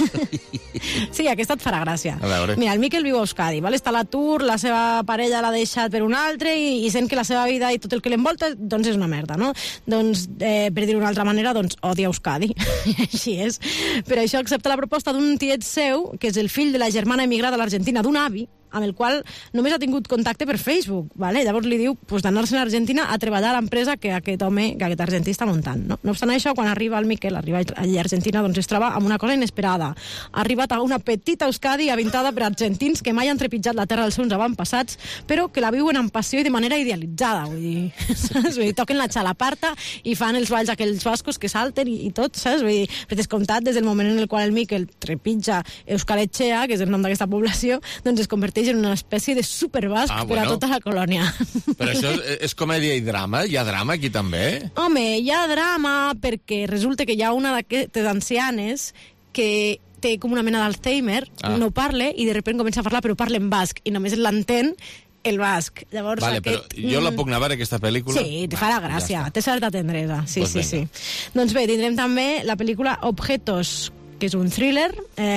Sí, aquesta et farà gràcia. Mira, el Miquel viu a Euskadi, està a l'atur, la seva parella l'ha deixat per un altre i sent que la seva vida i tot el que l'envolta doncs és una merda, no? Doncs, per dir-ho d'una altra manera, doncs odia Euskadi. Així és. Per això accepta la proposta d'un tiet seu, que és el fill de la germana emigrada a l'Argentina d'un avi, amb el qual només ha tingut contacte per Facebook, ¿vale? Llavors li diu d'anar-se a l'Argentina a treballar a l'empresa que aquest home, que aquest argentí està muntant. No obstant això, quan arriba el Miquel, arriba a l'Argentina, doncs es troba amb una cosa inesperada. Ha arribat a una petita Euskadi habitada per argentins que mai han trepitjat la terra dels seus avantpassats, però que la viuen amb passió i de manera idealitzada. Vull dir, toquen la xalaparta i fan els balls aquells bascos que salten i tot, saps? Vull dir, per descomptat, des del moment en el qual el Miquel trepitja Euskal Etxea, que és el nom d'aquesta població, doncs es converteix en una espècie de superbasc per a tota la colònia. Però això és comèdia i drama? Hi ha drama aquí també? Home, hi ha drama perquè resulta que hi ha una d'aquestes ancianes que té com una mena d'Alzheimer, no parla i de sobte comença a parlar però parla en basc i només l'entén el basc. Llavors, però jo la puc anar a veure, aquesta pel·lícula? Sí, te farà gràcia, té certa tendresa. Sí. Doncs bé, tindrem també la pel·lícula Objetos, que és un thriller,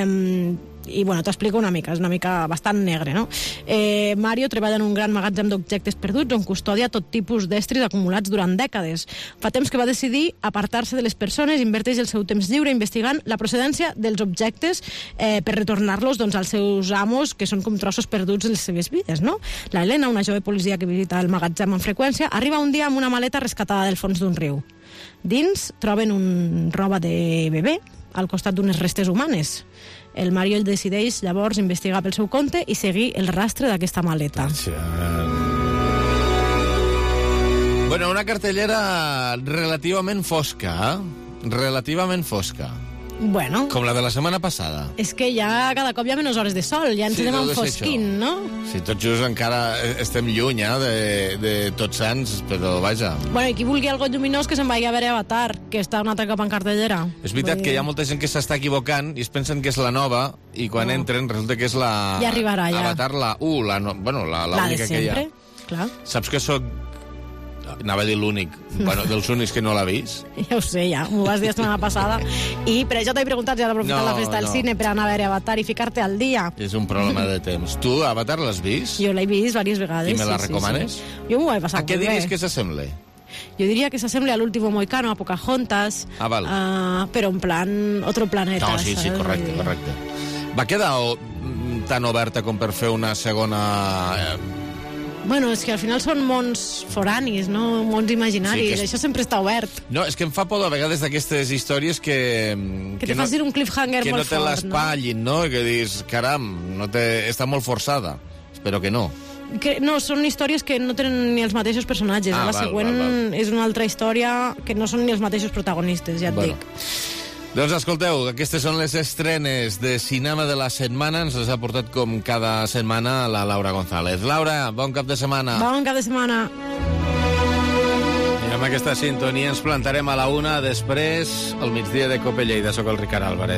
i bueno, t'explico una mica, és una mica bastant negre, no? Mario treballa en un gran magatzem d'objectes perduts on custodia tot tipus d'estris acumulats durant dècades. Fa temps que va decidir apartar-se de les persones i inverteix el seu temps lliure investigant la procedència dels objectes per retornar-los doncs, als seus amos, que són com trossos perduts de les seves vides, no? La Helena, una jove policia que visita el magatzem amb freqüència, arriba un dia amb una maleta rescatada del fons d'un riu. Dins troben un roba de bebè al costat d'unes restes humanes. El Mario decideix llavors investigar pel seu compte i seguir el rastre d'aquesta maleta. Bueno, una cartellera relativament fosca, Bueno. Com la de la setmana passada. És que ja cada cop hi ha menys hores de sol, ja ens anem enfosquint, no? Sí, tot just encara estem lluny de Tots Sants, però vaja. Bueno, i qui vulgui algo lluminós que se'n vagi a veure Avatar, que està un altre cop en cartellera. És veritat que hi ha molta gent que s'està equivocant i es pensen que és la nova i quan entren resulta que és la... Ja arribarà, ja. Avatar, la única que hi ha. Clar. Saps que sóc... Anava a dir l'únic, dels únics que no l'ha vist. Ja ho sé, ja, m'ho vas dir la setmana passada. I per això t'he preguntat si has d'aprofitar la festa del cine per anar a veure Avatar i ficar-te al dia. És un problema de temps. Tu, Avatar, l'has vist? Jo l'he vist diverses vegades. I me la recomanes? Jo m'ho he passat molt bé. A què diries que s'assembla? yo diría que se asemble al Último Moicano, a Pocahontas, pero en plan, otro planeta. No, sí, correcte. Va quedar tan oberta com per fer una segona... Bueno, és que al final són mons foranis, no? Mons imaginaris, això sempre està obert. No, és que em fa por a vegades d'aquestes històries que te fas dir un cliffhanger molt fort, no? Que no te l'espatllin, no? Que dius, caram, està molt forçada. Espero que no. No, són històries que no tenen ni els mateixos personatges. La següent és una altra història que no són ni els mateixos protagonistes, ja et dic. Doncs escolteu, aquestes són les estrenes de cinema de la setmana. Ens les ha portat com cada setmana la Laura González. Laura, bon cap de setmana. Bon cap de setmana. I amb aquesta sintonia ens plantarem a la 1, després al migdia de Cope Lleida. Soc el Ricard Álvarez.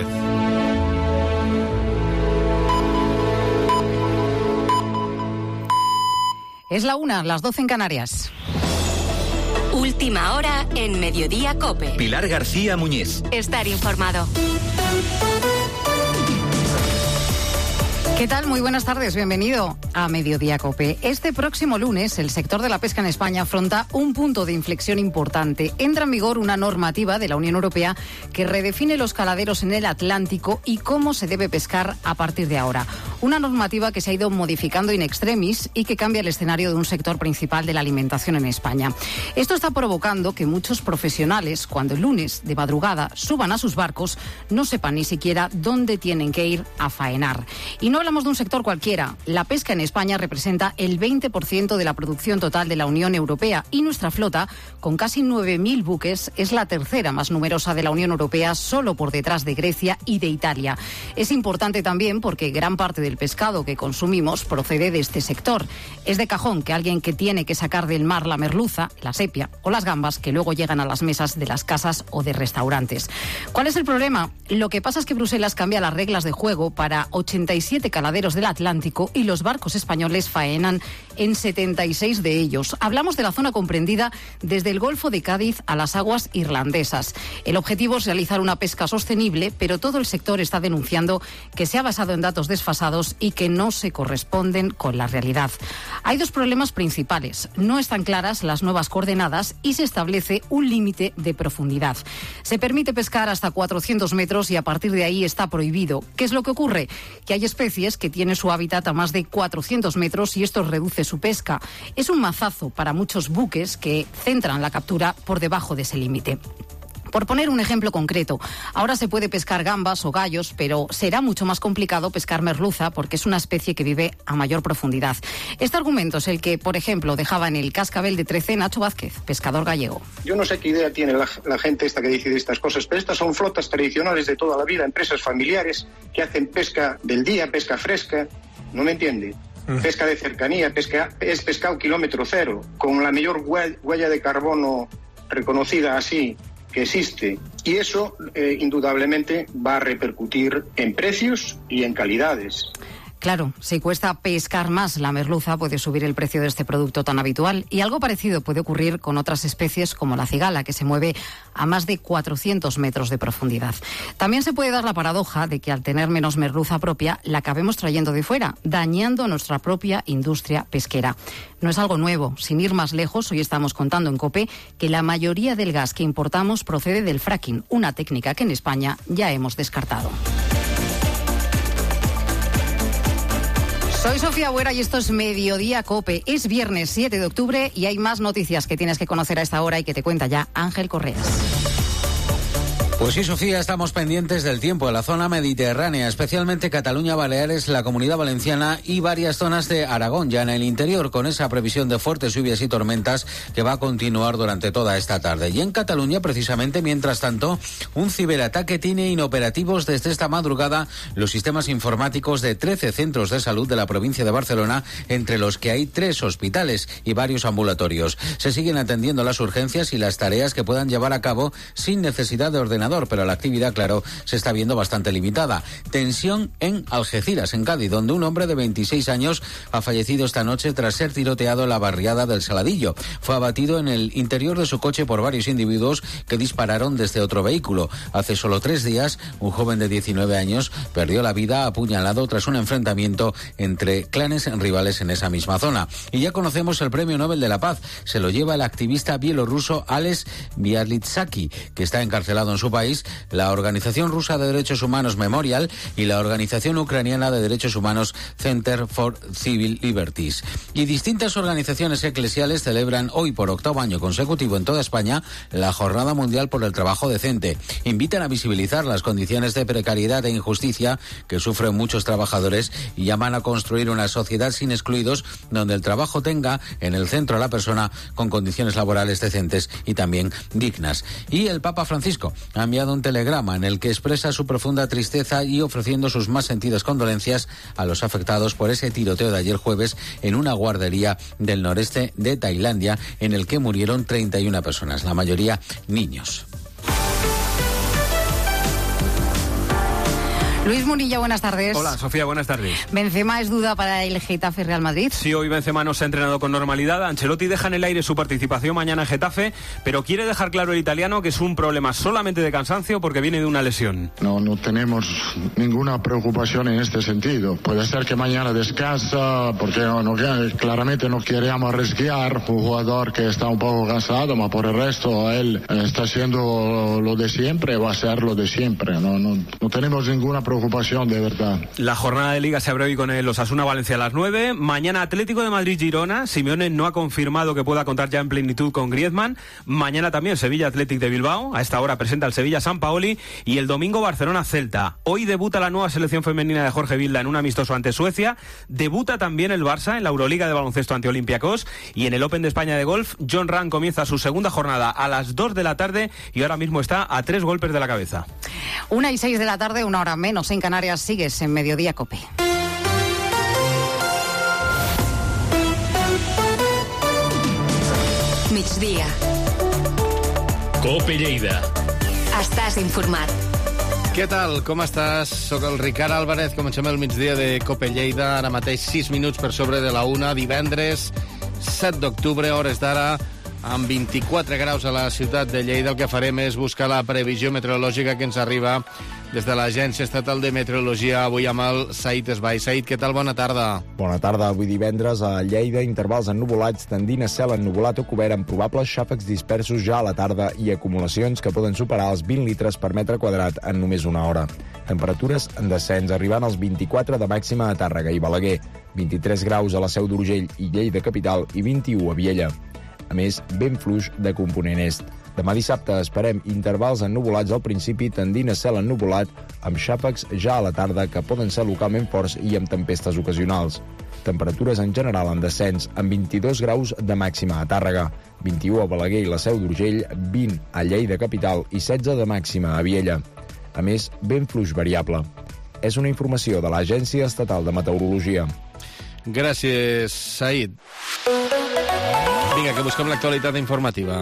Es la 1, las 12 en Canarias. Última hora en Mediodía Cope. Pilar García Muñiz. Estar informado. ¿Qué tal? Muy buenas tardes, bienvenido a Mediodía Cope. Este próximo lunes, el sector de la pesca en España afronta un punto de inflexión importante. Entra en vigor una normativa de la Unión Europea que redefine los caladeros en el Atlántico y cómo se debe pescar a partir de ahora. Una normativa que se ha ido modificando in extremis y que cambia el escenario de un sector principal de la alimentación en España. Esto está provocando que muchos profesionales, cuando el lunes de madrugada suban a sus barcos, no sepan ni siquiera dónde tienen que ir a faenar. Y no hablamos de un sector cualquiera. La pesca en España representa el 20% de la producción total de la Unión Europea y nuestra flota, con casi 9.000 buques, es la tercera más numerosa de la Unión Europea, solo por detrás de Grecia y de Italia. Es importante también porque gran parte del pescado que consumimos procede de este sector. Es de cajón que alguien que tiene que sacar del mar la merluza, la sepia o las gambas que luego llegan a las mesas de las casas o de restaurantes. ¿Cuál es el problema? Lo que pasa es que Bruselas cambia las reglas de juego para 87 caladeros del Atlántico y los barcos españoles faenan en 76 de ellos. Hablamos de la zona comprendida desde el Golfo de Cádiz a las aguas irlandesas. El objetivo es realizar una pesca sostenible, pero todo el sector está denunciando que se ha basado en datos desfasados y que no se corresponden con la realidad. Hay dos problemas principales. No están claras las nuevas coordenadas y se establece un límite de profundidad. Se permite pescar hasta 400 metros y a partir de ahí está prohibido. ¿Qué es lo que ocurre? Que hay especies que tienen su hábitat a más de 400 metros y esto reduce su pesca. Es un mazazo para muchos buques que centran la captura por debajo de ese límite. Por poner un ejemplo concreto, ahora se puede pescar gambas o gallos, pero será mucho más complicado pescar merluza porque es una especie que vive a mayor profundidad. Este argumento es el que, por ejemplo, dejaba en el Cascabel de 13 Nacho Vázquez, pescador gallego. Yo no sé qué idea tiene la gente esta que decide estas cosas, pero estas son flotas tradicionales de toda la vida, empresas familiares que hacen pesca del día, pesca fresca, ¿no me entiende? Pesca de cercanía, es pescado kilómetro cero, con la mayor huella de carbono reconocida así que existe, y eso indudablemente va a repercutir en precios y en calidades. Claro, si cuesta pescar más la merluza, puede subir el precio de este producto tan habitual, y algo parecido puede ocurrir con otras especies como la cigala, que se mueve a más de 400 metros de profundidad. También se puede dar la paradoja de que al tener menos merluza propia, la acabemos trayendo de fuera, dañando nuestra propia industria pesquera. No es algo nuevo. Sin ir más lejos, hoy estamos contando en COPE que la mayoría del gas que importamos procede del fracking, una técnica que en España ya hemos descartado. Soy Sofía Buera y esto es Mediodía Cope. Es viernes 7 de octubre y hay más noticias que tienes que conocer a esta hora y que te cuenta ya Ángel Correas. Pues sí, Sofía, estamos pendientes del tiempo en la zona mediterránea, especialmente Cataluña, Baleares, la Comunidad Valenciana y varias zonas de Aragón, ya en el interior, con esa previsión de fuertes lluvias y tormentas que va a continuar durante toda esta tarde. Y en Cataluña, precisamente, mientras tanto, un ciberataque tiene inoperativos desde esta madrugada los sistemas informáticos de 13 centros de salud de la provincia de Barcelona, entre los que hay 3 hospitales y varios ambulatorios. Se siguen atendiendo las urgencias y las tareas que puedan llevar a cabo sin necesidad de ordenador ganador, pero la actividad, claro, se está viendo bastante limitada. Tensión en Algeciras, en Cádiz, donde un hombre de 26 años ha fallecido esta noche tras ser tiroteado en la barriada del Saladillo. Fue abatido en el interior de su coche por varios individuos que dispararon desde otro vehículo. Hace solo 3 días, un joven de 19 años perdió la vida apuñalado tras un enfrentamiento entre clanes rivales en esa misma zona. Y ya conocemos el Premio Nobel de la Paz. Se lo lleva el activista bielorruso Ales Bialystsky, que está encarcelado en su país, la Organización Rusa de Derechos Humanos Memorial y la Organización Ucraniana de Derechos Humanos Center for Civil Liberties. Y distintas organizaciones eclesiales celebran hoy por 8º año consecutivo en toda España la Jornada Mundial por el Trabajo Decente. Invitan a visibilizar las condiciones de precariedad e injusticia que sufren muchos trabajadores y llaman a construir una sociedad sin excluidos donde el trabajo tenga en el centro a la persona con condiciones laborales decentes y también dignas. Y el Papa Francisco ha enviado un telegrama en el que expresa su profunda tristeza y ofreciendo sus más sentidas condolencias a los afectados por ese tiroteo de ayer jueves en una guardería del noreste de Tailandia en el que murieron 31 personas, la mayoría niños. Luis Munilla, buenas tardes. Hola, Sofía, buenas tardes. ¿Benzema es duda para el Getafe Real Madrid? Sí, hoy Benzema no se ha entrenado con normalidad. Ancelotti deja en el aire su participación mañana en Getafe, pero quiere dejar claro el italiano que es un problema solamente de cansancio porque viene de una lesión. No tenemos ninguna preocupación en este sentido. Puede ser que mañana descansa porque claramente no queremos arriesgar un jugador que está un poco cansado, pero por el resto él está haciendo lo de siempre, va a ser lo de siempre. No tenemos ninguna preocupación, de verdad. La jornada de Liga se abre hoy con el Osasuna Valencia a las 9. Mañana Atlético de Madrid-Girona. Simeone no ha confirmado que pueda contar ya en plenitud con Griezmann. Mañana también Sevilla Athletic de Bilbao. A esta hora presenta el Sevilla Sampaoli. Y el domingo Barcelona-Celta. Hoy debuta la nueva selección femenina de Jorge Vilda en un amistoso ante Suecia. Debuta también el Barça en la Euroliga de baloncesto ante Olympiacos. Y en el Open de España de golf, John Ram comienza su segunda jornada a las 2 de la tarde y ahora mismo está a 3 golpes de la cabeza. 1:06 de la tarde, 1 hora menos en Canarias. Sigues en Mediodía COPE. Migdia. COPE Lleida. Estàs informat. Què tal? Com estàs? Soc el Ricard Álvarez. Comencem el migdia de COPE Lleida. Ara mateix 6 minuts per sobre de la 1. Divendres 7 d'octubre, hores d'ara, amb 24 graus a la ciutat de Lleida. El que farem és buscar la previsió meteorològica que ens arriba des de l'Agència Estatal de Meteorologia, avui amb el Said Esbai. Said, què tal? Bona tarda. Bona tarda. Avui divendres a Lleida, intervals ennuvolats tendint a cel ennuvolat o cobert amb probables xàfecs dispersos ja a la tarda i acumulacions que poden superar els 20 litres per metre quadrat en només una hora. Temperatures en descens, arribant als 24 de màxima a Tàrrega i Balaguer, 23 graus a la Seu d'Urgell i Lleida capital i 21 a Viella. A més, vent fluix de component est. Demà dissabte esperem intervals ennuvolats al principi tendint a cel ennuvolat amb xàfecs ja a la tarda que poden ser localment forts i amb tempestes ocasionals. Temperatures en general en descens amb 22 graus de màxima a Tàrrega, 21 a Balaguer i la Seu d'Urgell, 20 a Lleida capital i 16 de màxima a Viella. A més, vent fluix variable. És una informació de l'Agència Estatal de Meteorologia. Gràcies, Said. Vinga, que busquem l'actualitat informativa.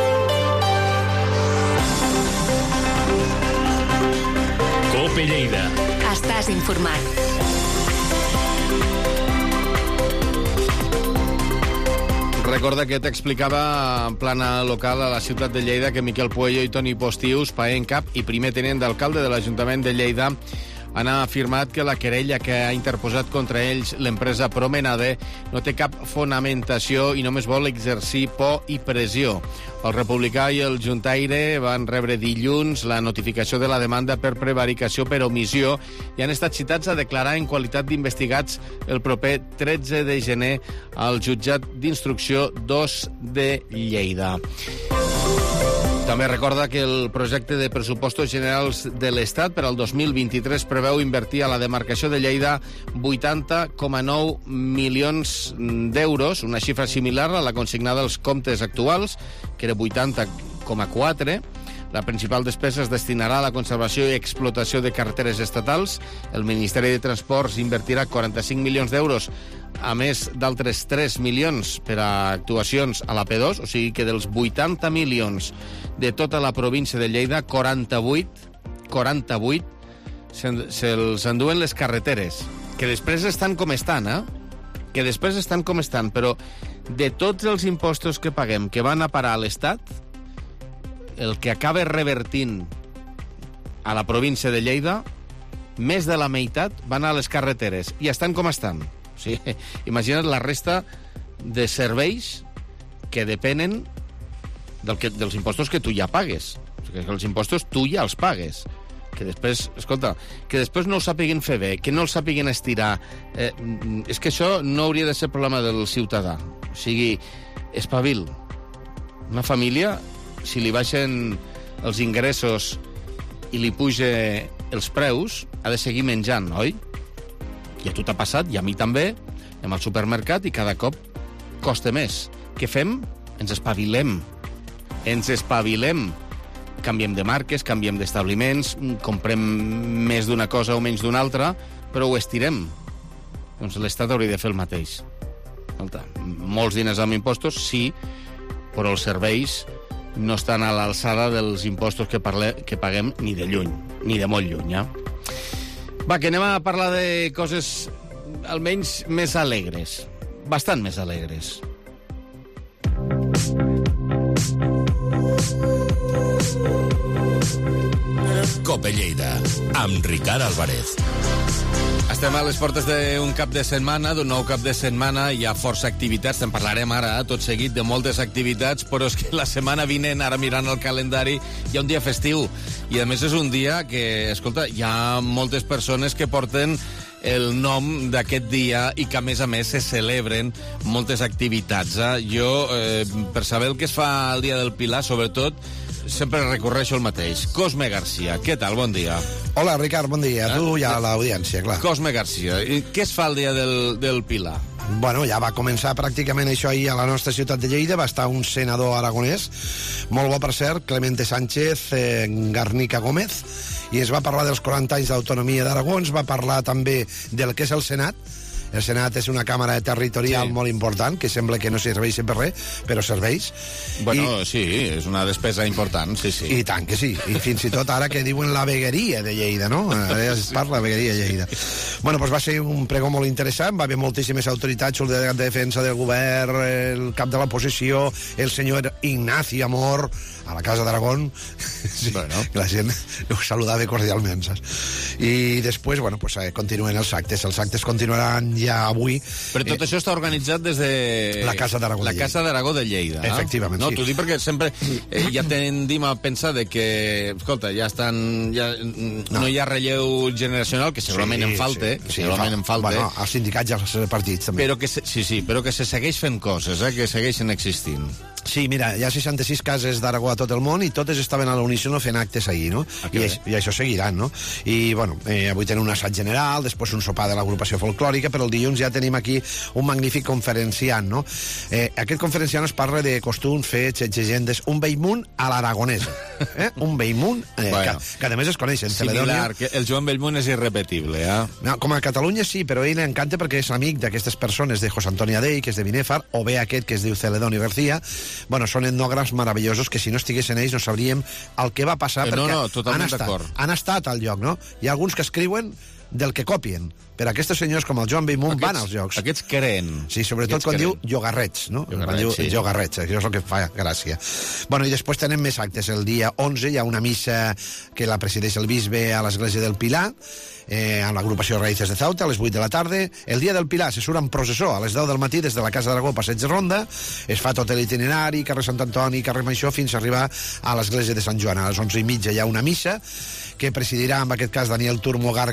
COPE Lleida. Estàs informat. Recorda que t'explicava en plana local a la ciutat de Lleida que Miquel Puello i Toni Postius, paent cap i primer tenent d'alcalde de l'Ajuntament de Lleida, han afirmat que la querella que ha interposat contra ells l'empresa Promenade no té cap fonamentació i només vol exercir por i pressió. El republicà i el juntaire van rebre dilluns la notificació de la demanda per prevaricació per omissió i han estat citats a declarar en qualitat d'investigats el proper 13 de gener al jutjat d'instrucció 2 de Lleida. També recorda que el projecte de pressupostos generals de l'Estat per al 2023 preveu invertir a la demarcació de Lleida 80,9 milions d'euros, una xifra similar a la consignada als comptes actuals, que era 80,4. La principal despesa es destinarà a la conservació i explotació de carreteres estatals. El Ministeri de Transports invertirà 45 milions d'euros, a més d'altres 3 milions per a actuacions a la P2, o sigui que dels 80 milions de tota la província de Lleida, 48 se'ls enduen les carreteres, que després estan com estan, però de tots els impostos que paguem que van a parar a l'Estat, el que acaba revertint a la província de Lleida, més de la meitat van a les carreteres, i estan com estan. O sigui, imagina't la resta de serveis que depenen dels impostos que tu ja pagues. O sigui, que els impostos tu ja els pagues. Que després, escolta, que després no ho sàpiguen fer bé, que no els sàpiguen estirar. És que això no hauria de ser problema del ciutadà. O sigui, espavil. Una família, si li baixen els ingressos i li puja els preus, ha de seguir menjant, oi? I a tu t'ha passat, i a mi també, anem al supermercat i cada cop costa més. Què fem? Ens espavilem. Canviem de marques, canviem d'establiments, comprem més d'una cosa o menys d'una altra, però ho estirem. Doncs l'Estat hauria de fer el mateix. Escolta, molts diners amb impostos, sí, però els serveis no estan a l'alçada dels impostos que paguem ni de lluny, ni de molt lluny, Va, que anem a parlar de coses almenys més alegres. Bastant més alegres. Cope Lleida, amb Ricard Álvarez. Estem a les portes d'un cap de setmana, d'un nou cap de setmana. Hi ha força activitats, en parlarem ara, tot seguit, de moltes activitats, però és que la setmana vinent, ara mirant el calendari, hi ha un dia festiu. I a més és un dia que, escolta, hi ha moltes persones que porten el nom d'aquest dia i que, a més, se celebren moltes activitats. Jo, per saber el que es fa el dia del Pilar, sobretot, sempre recorreixo el mateix. Cosme Garcia, què tal? Bon dia. Hola, Ricard, bon dia. Tu i a l'audiència, clar. Cosme Garcia, què es fa el dia del Pilar? Bueno, ja va començar pràcticament això ahir a la nostra ciutat de Lleida. Va estar un senador aragonès, molt bo per cert, Clemente Sánchez Garnica Gómez, i es va parlar dels 40 anys d'autonomia d'Aragó, es va parlar també del que és el Senat. El Senat és una càmera territorial molt important, que sembla que no serveix per res, però serveix. Bueno, sí, és una despesa important, sí. I tant que sí. I fins i tot ara que diuen la vegueria de Lleida, no? Ara es parla vegueria de Lleida. Bueno, doncs va ser un pregó molt interessant, va haver moltíssimes autoritats, el delegat de defensa del govern, el cap de l'oposició, el senyor Ignacio Amor, a la Casa d'Aragón, sí, bueno, la gent ho saludava cordialment, saps? I després, bueno, pues, continuen els actes continuaran ja avui. Però tot això està organitzat des de... La Casa d'Aragó de Lleida. La Casa d'Aragó de Lleida. Efectivament, no, sí. T'ho dic perquè sempre ja tendim a pensar de que, escolta, ja estan... No hi ha relleu generacional, que segurament en falta, Bueno, els sindicats i els partits, també. Però que se segueix fent coses, que segueixen existint. Sí, mira, hi ha 66 cases d'Aragó a tot el món i totes estaven a l'unísono fent actes ahir, no? I això seguiran, no? I, bueno, avui tenen un assaig general, després un sopar de l'agrupació folclòrica, però el dilluns ja tenim aquí un magnífic conferenciant, no? Aquest conferenciant es parla de costums, fets, llegendes, un vell munt a l'aragonesa. Un vell munt bueno, que a més es coneixen. Similar, que el Joan Bellmunt és irrepetible, No, com a Catalunya sí, però ell encanta perquè és amic d'aquestes persones, de José Antonio Adey, que és de Binèfar, o bé aquest que es diu Celedonio García. Bueno, són etnògrafs meravellosos que si no estiguessin ells no sabríem el que va passar, perquè han estat al lloc, no? Hi ha alguns que escriuen del que copien, però aquests senyors com el Joan Bellmunt van als llocs. Aquests creen. Sí, sobretot quan diu llogarrets, no? Llogarrets, això és el que fa gràcia. Bueno, i després tenem més actes. El dia 11 hi ha una missa que la presideix el bisbe a l'església del Pilar, amb l'agrupació Raíces de Ceuta, a les 8 de la tarda. El dia del Pilar se surt en processó a les 10 del matí des de la Casa d'Aragó, Passeig de Ronda. Es fa tot l'itinerari, carrer Sant Antoni, carrer Maixó, fins a arribar a l'església de Sant Joan. A les 11:30 hi ha una missa que presidirà, en aquest cas, Daniel Turmo Gargallo, que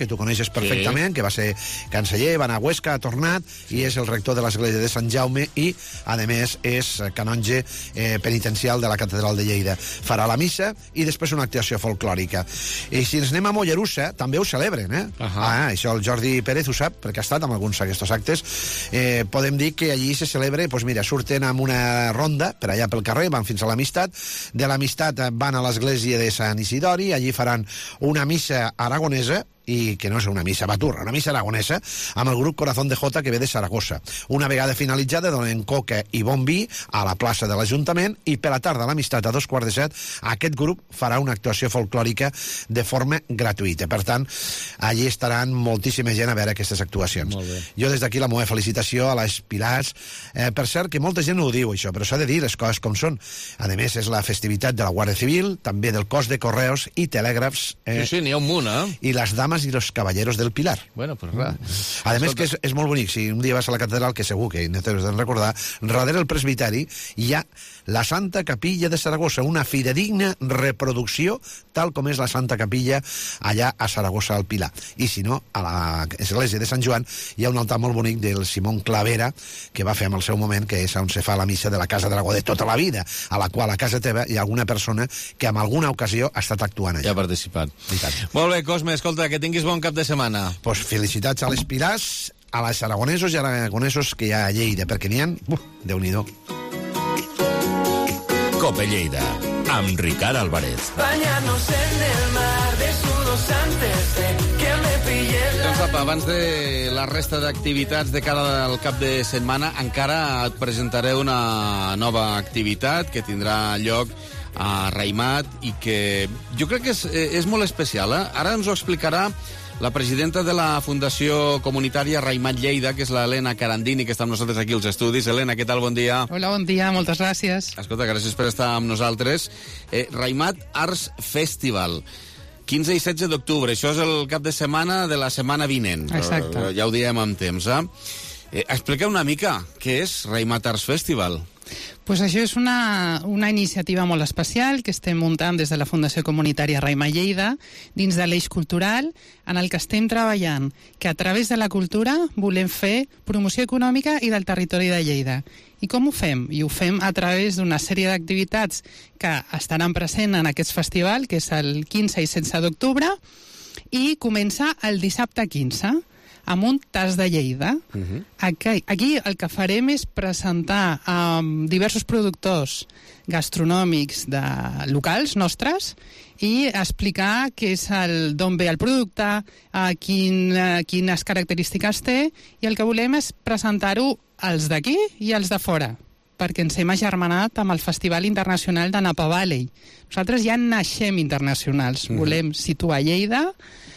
que tu coneixes perfectament, que va ser canceller, va anar a Huesca, ha tornat, i és el rector de l'església de Sant Jaume i, a més, és canonge penitencial de la catedral de Lleida. Farà la missa i després una actuació folclòrica. I si ens anem a Mollerussa, també ho celebren, això el Jordi Pérez ho sap, perquè ha estat en alguns d'aquests actes. Podem dir que allí se celebra, doncs mira, surten amb una ronda per allà pel carrer, van fins a l'Amistat, de l'Amistat van a l'església de Sant Isidori, allí faran una missa aragonesa, i que no és una missa baturra, una missa aragonesa, amb el grup Corazón de Jota, que ve de Saragossa. Una vegada finalitzada, donen coca i bon vi a la plaça de l'Ajuntament, i per la tarda a l'Amistat, a 6:45, aquest grup farà una actuació folclòrica de forma gratuïta. Per tant, allí estaran moltíssima gent a veure aquestes actuacions. Jo des d'aquí la meva felicitació a les Pilars. Per cert, que molta gent no ho diu, això, però s'ha de dir les coses com són. A més, és la festivitat de la Guàrdia Civil, també del cos de correus i telègrafs. Sí, n'hi ha un munt, I les dames i los caballeros del Pilar. Bueno, pues res. A més, que és molt bonic. Si un dia vas a la catedral, que segur que necessites recordar, darrere el presbiteri hi ha la Santa Capilla de Saragossa, una fidedigna reproducció tal com és la Santa Capilla allà a Saragossa al Pilar. I si no, a l'església de Sant Joan hi ha un altar molt bonic del Simón Clavera, que va fer en el seu moment, que és on se fa la missa de la Casa d'Aragó de tota la vida, a la qual a casa teva hi ha alguna persona que en alguna ocasió ha estat actuant allà. Ja ha participat. Molt bé, Cosme, escolta, que tinguis bon cap de setmana. Pues felicitats a les Pilars, a les aragonesos i aragonesos que hi ha a Lleida, perquè n'hi ha, Déu-n'hi-do. Cope Lleida, amb Ricard Álvarez. Bañarnos en el mar desnudos antes de que me pilles la... Doncs apa, abans de la resta d'activitats de cara al cap de setmana, encara et presentaré una nova activitat que tindrà lloc a Raimat i que jo crec que és molt especial. Ara ens ho explicarà la presidenta de la Fundació Comunitària Raimat Lleida, que és l'Helena Carandini, que està amb nosaltres aquí als estudis. Helena, què tal? Bon dia. Hola, bon dia, moltes gràcies. Escolta, gràcies per estar amb nosaltres. Raimat Arts Festival, 15 i 16 d'octubre. Això és el cap de setmana de la setmana vinent. Exacte. Ja ho diem amb temps, Explica una mica què és Raimat Arts Festival. Pues això és una iniciativa molt especial que estem muntant des de la Fundació Comunitària Raimat Lleida dins de l'eix cultural, en el que estem treballant que a través de la cultura volem fer promoció econòmica i del territori de Lleida. I com ho fem? I ho fem a través d'una sèrie d'activitats que estaran presents en aquest festival, que és el 15 i 16 d'octubre, i comença el dissabte 15, amb un tas de Lleida. Aquí el que farem és presentar diversos productors gastronòmics locals nostres i explicar d'on ve el producte, quines característiques té, i el que volem és presentar-ho als d'aquí i als de fora, perquè ens hem agermanat amb el Festival Internacional de Napa Valley. Nosaltres ja naixem internacionals. Volem situar Lleida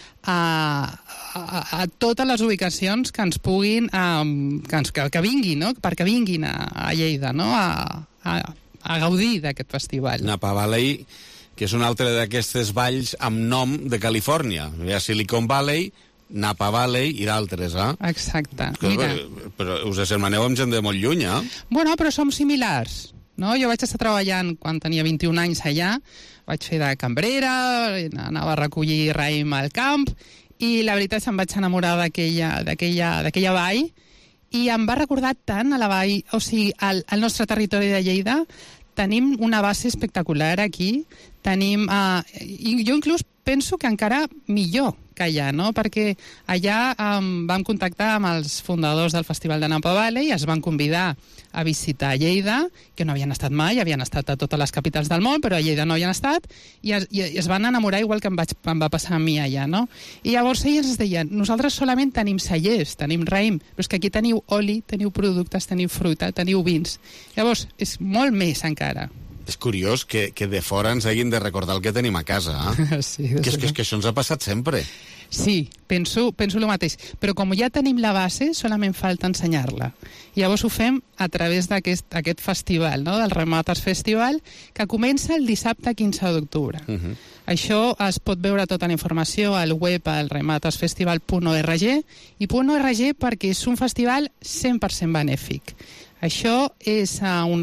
a totes les ubicacions que ens puguin que vinguin, no? Perquè vinguin a Lleida, no? A gaudir d'aquest festival. Napa Valley, que és un altre d'aquestes valls amb nom de Califòrnia. Hi ha Silicon Valley, Napa Valley i d'altres, Exacte. Però us assermaneu amb gent de molt lluny, Bueno, però som similars, no? Jo vaig estar treballant quan tenia 21 anys allà, vaig fer de cambrera, anava a recollir raïm al camp, i la veritat és que em vaig enamorar d'aquella vall, i em va recordar tant a la vall, o sigui, al nostre territori de Lleida. Tenim una base espectacular aquí, i jo inclús penso que encara millor que allà, no? Perquè allà vam contactar amb els fundadors del Festival de Napa Valley i es van convidar a visitar Lleida, que no havien estat mai, havien estat a totes les capitals del món, però a Lleida no havien estat, i es van enamorar igual que em va passar a mi allà, no? I llavors ells ens deien, nosaltres solament tenim cellers, tenim raïm, però és que aquí teniu oli, teniu productes, teniu fruita, teniu vins. Llavors, és molt més encara. És curiós que de fora ens hagin de recordar el que tenim a casa, Sí, que és que això ens ha passat sempre. Sí, penso el mateix. Però com ja tenim la base, solament falta ensenyar-la. I llavors ho fem a través d'aquest festival, no? Del Raimat Arts Festival, que comença el dissabte 15 d'octubre. Això es pot veure tota la informació al web al raimatarsfestival.org, i .org perquè és un festival 100% benèfic. Això és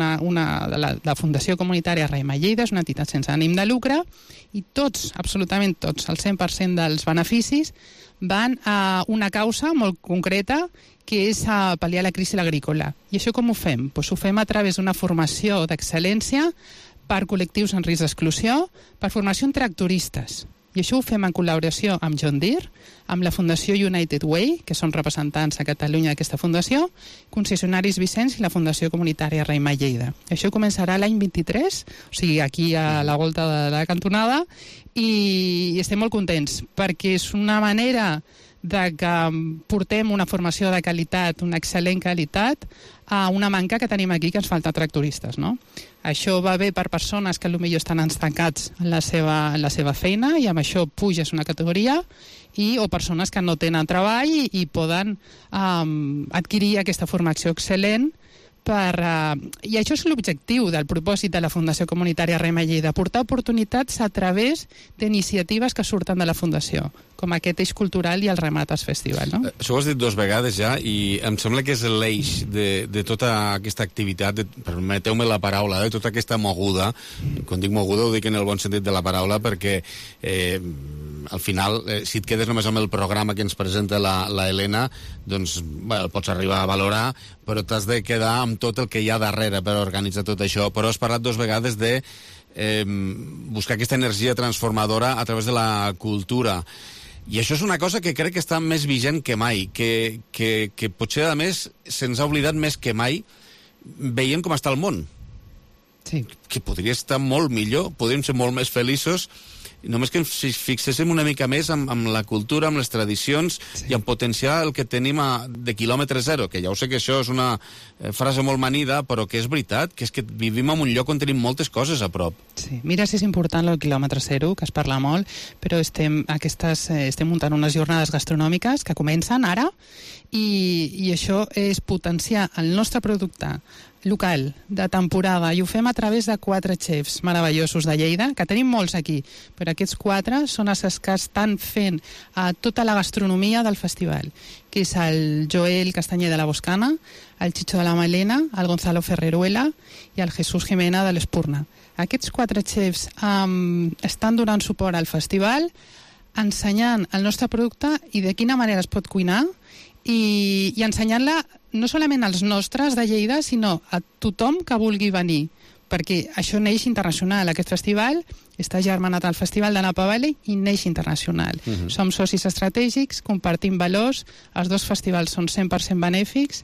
la Fundació Comunitària Raima Lleida, és una entitat sense ànim de lucre, i tots, absolutament tots, el 100% dels beneficis van a una causa molt concreta, que és a pal·liar la crisi agrícola. I això com ho fem? Doncs ho fem a través d'una formació d'excel·lència per col·lectius en risc d'exclusió, per formació en tractoristes. I això ho fem en col·laboració amb John Deere, amb la Fundació United Way, que són representants a Catalunya d'aquesta fundació, concessionaris Vicenç i la Fundació Comunitària Raima Lleida. Això començarà l'any 23, o sigui, aquí a la volta de la cantonada, i estem molt contents, perquè és una manera de que portem una formació de qualitat, una excel·lent qualitat, a una manca que tenim aquí, que ens falta tractoristes, no? Això va bé per persones que potser estan estancats en la seva feina i amb això puges una categoria, o persones que no tenen treball i poden adquirir aquesta formació excel·lent. I això és l'objectiu del propòsit de la Fundació Comunitària Raima Lleida, portar oportunitats a través d'iniciatives que surten de la Fundació, com aquest eix cultural i el Ramat Arts Festival. No? Això ho has dit 2 vegades ja, i em sembla que és l'eix de tota aquesta activitat, permeteu-me la paraula, de tota aquesta moguda. Quan dic moguda ho dic en el bon sentit de la paraula, perquè al final, si et quedes només amb el programa que ens presenta la Helena, doncs el pots arribar a valorar, però t'has de quedar amb tot el que hi ha darrere per organitzar tot això. Però has parlat 2 vegades de buscar aquesta energia transformadora a través de la cultura. I això és una cosa que crec que està més vigent que mai, que potser, a més, se'ns ha oblidat més que mai, veient com està el món. Sí. Que podria estar molt millor, podríem ser molt més feliços, només que ens fixéssim una mica més amb la cultura, amb les tradicions, i en potenciar el que tenim de quilòmetre zero, que ja ho sé que això és una frase molt manida, però que és veritat, que és que vivim en un lloc on tenim moltes coses a prop. Sí, mira si és important el quilòmetre zero, que es parla molt, però estem muntant unes jornades gastronòmiques que comencen ara, i això és potenciar el nostre producte local, de temporada, i ho fem a través de 4 xefs meravellosos de Lleida, que tenim molts aquí, però aquests 4 són els que estan fent tota la gastronomia del festival, que és el Joel Castanyer de la Boscana, el Chicho de la Malena, el Gonzalo Ferreruela i el Jesús Jimena de l'Espurna. Aquests 4 xefs estan donant suport al festival, ensenyant el nostre producte i de quina manera es pot cuinar, i ensenyant-la no solament als nostres de Lleida, sinó a tothom que vulgui venir, perquè això neix internacional. Aquest festival està germanat al Festival de Napa Valley i neix internacional. Som socis estratègics, compartim valors, els 2 festivals són 100% benèfics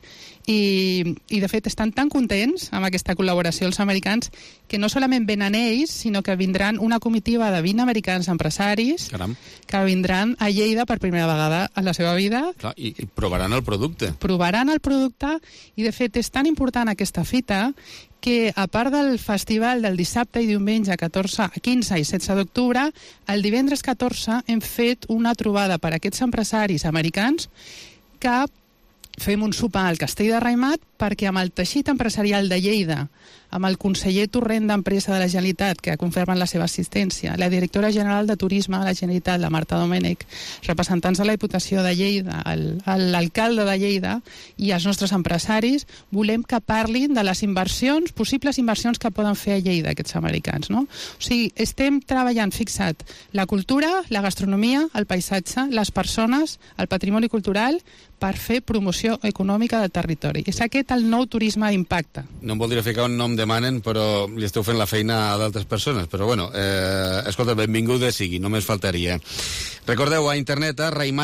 i de fet estan tan contents amb aquesta col·laboració els americans que no solament venen ells, sinó que vindran una comitiva de 20 americans empresaris que vindran a Lleida per primera vegada a la seva vida. Clar, i provaran el producte. Provaran el producte i de fet és tan important aquesta fita que a part del festival del dissabte i diumenge 15 i 16 d'octubre, el divendres 14 hem fet una trobada per a aquests empresaris americans que fem un sopar al Castell de Raimat perquè amb el teixit empresarial de Lleida, amb el conseller Torrent d'Empresa de la Generalitat, que ha confirmat la seva assistència, la directora general de Turisme de la Generalitat, la Marta Domènech, representants de la Diputació de Lleida, l'alcalde de Lleida i els nostres empresaris, volem que parlin de les inversions, possibles inversions que poden fer a Lleida aquests americans, no? O sigui, estem treballant fixat la cultura, la gastronomia, el paisatge, les persones, el patrimoni cultural, per fer promoció econòmica del territori. És aquest el nou turisme d'impacte. No em voldria ficar un nom demanen, però li esteu fent la feina a d'altres persones. Però bueno, escolta, benvinguda sigui, només faltaria. Recordeu, a internet,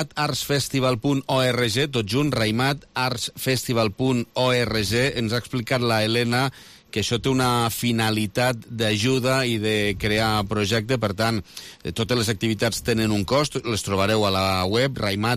raimatartsfestival.org, tot junt, raimatartsfestival.org. Ens ha explicat la Helena que això té una finalitat d'ajuda i de crear projecte, per tant, totes les activitats tenen un cost, les trobareu a la web,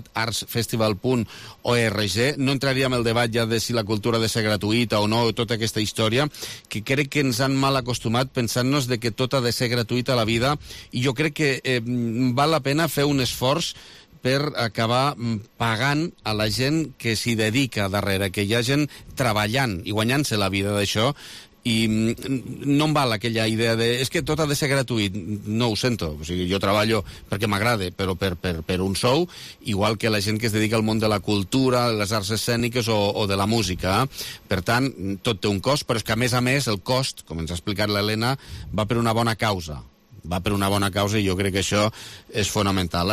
raimatartsfestival.org. No entraria en el debat ja de si la cultura ha de ser gratuïta o no, tota aquesta història, que crec que ens han mal acostumat pensant-nos de que tot ha de ser gratuït a la vida, i jo crec que val la pena fer un esforç per acabar pagant a la gent que s'hi dedica darrere, que hi ha gent treballant i guanyant-se la vida d'això, i no em val aquella idea de és que tot ha de ser gratuït. No ho sento, o sigui, jo treballo perquè m'agrada, però per un sou, igual que la gent que es dedica al món de la cultura, les arts escèniques o de la música. Per tant, tot té un cost, però és que a més, el cost, com ens ha explicat l'Helena, va per una bona causa. Va per una bona causa i jo crec que això és fonamental.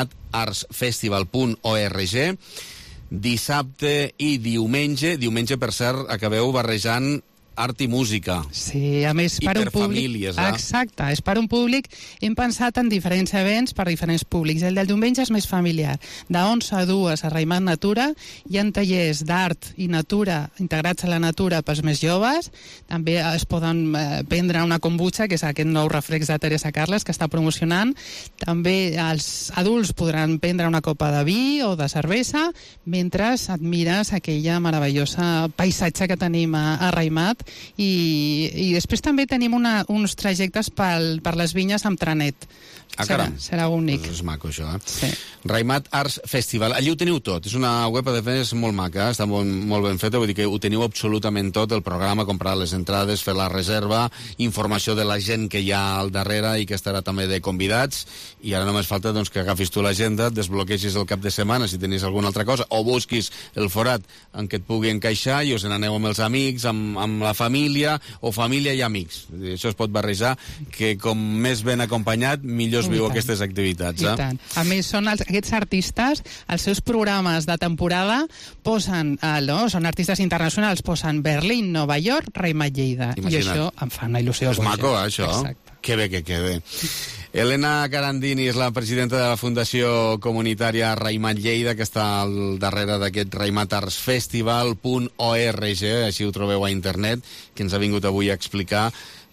raimatartsfestival.org. Dissabte i diumenge, per cert, acabeu barrejant art i música. Sí, a més, per un públic... famílies, Exacte, és per un públic... Hem pensat en diferents events per diferents públics. El del diumenge és més familiar. De 11 a 2 a Raimat Natura hi ha tallers d'art i natura integrats a la natura pels més joves. També es poden prendre una kombucha, que és aquest nou refrex de Teresa Carles que està promocionant. També els adults podran prendre una copa de vi o de cervesa mentre admires aquella meravellosa paisatge que tenim a Raimat. I després també tenim uns trajectes per les vinyes amb trenet. Serà únic. Pues és maco, això, Sí. Raimat Arts Festival. Allí ho teniu tot. És una web, de fet, és molt maca, està molt ben feta, vull dir que ho teniu absolutament tot, el programa, comprar les entrades, fer la reserva, informació de la gent que hi ha al darrere i que estarà també de convidats, i ara només falta que agafis tu l'agenda, desbloquegis el cap de setmana si tenies alguna altra cosa, o busquis el forat en què et pugui encaixar i us n'aneu amb els amics, amb la família, o família i amics. Això es pot barrejar, que com més ben acompanyat, millor es viu aquestes activitats. I tant. A més, són aquests artistes, els seus programes de temporada posen, són artistes internacionals, posen Berlín, Nova York, Raimat Lleida. Imagina't. I això em fa una il·lusió. És maco, això. Exacte. Que bé que quede. Elena Carandini és la presidenta de la Fundació Comunitària Raimat Lleida, que està al darrere d'aquest raimatartsfestival.org, així ho trobeu a internet, que ens ha vingut avui a explicar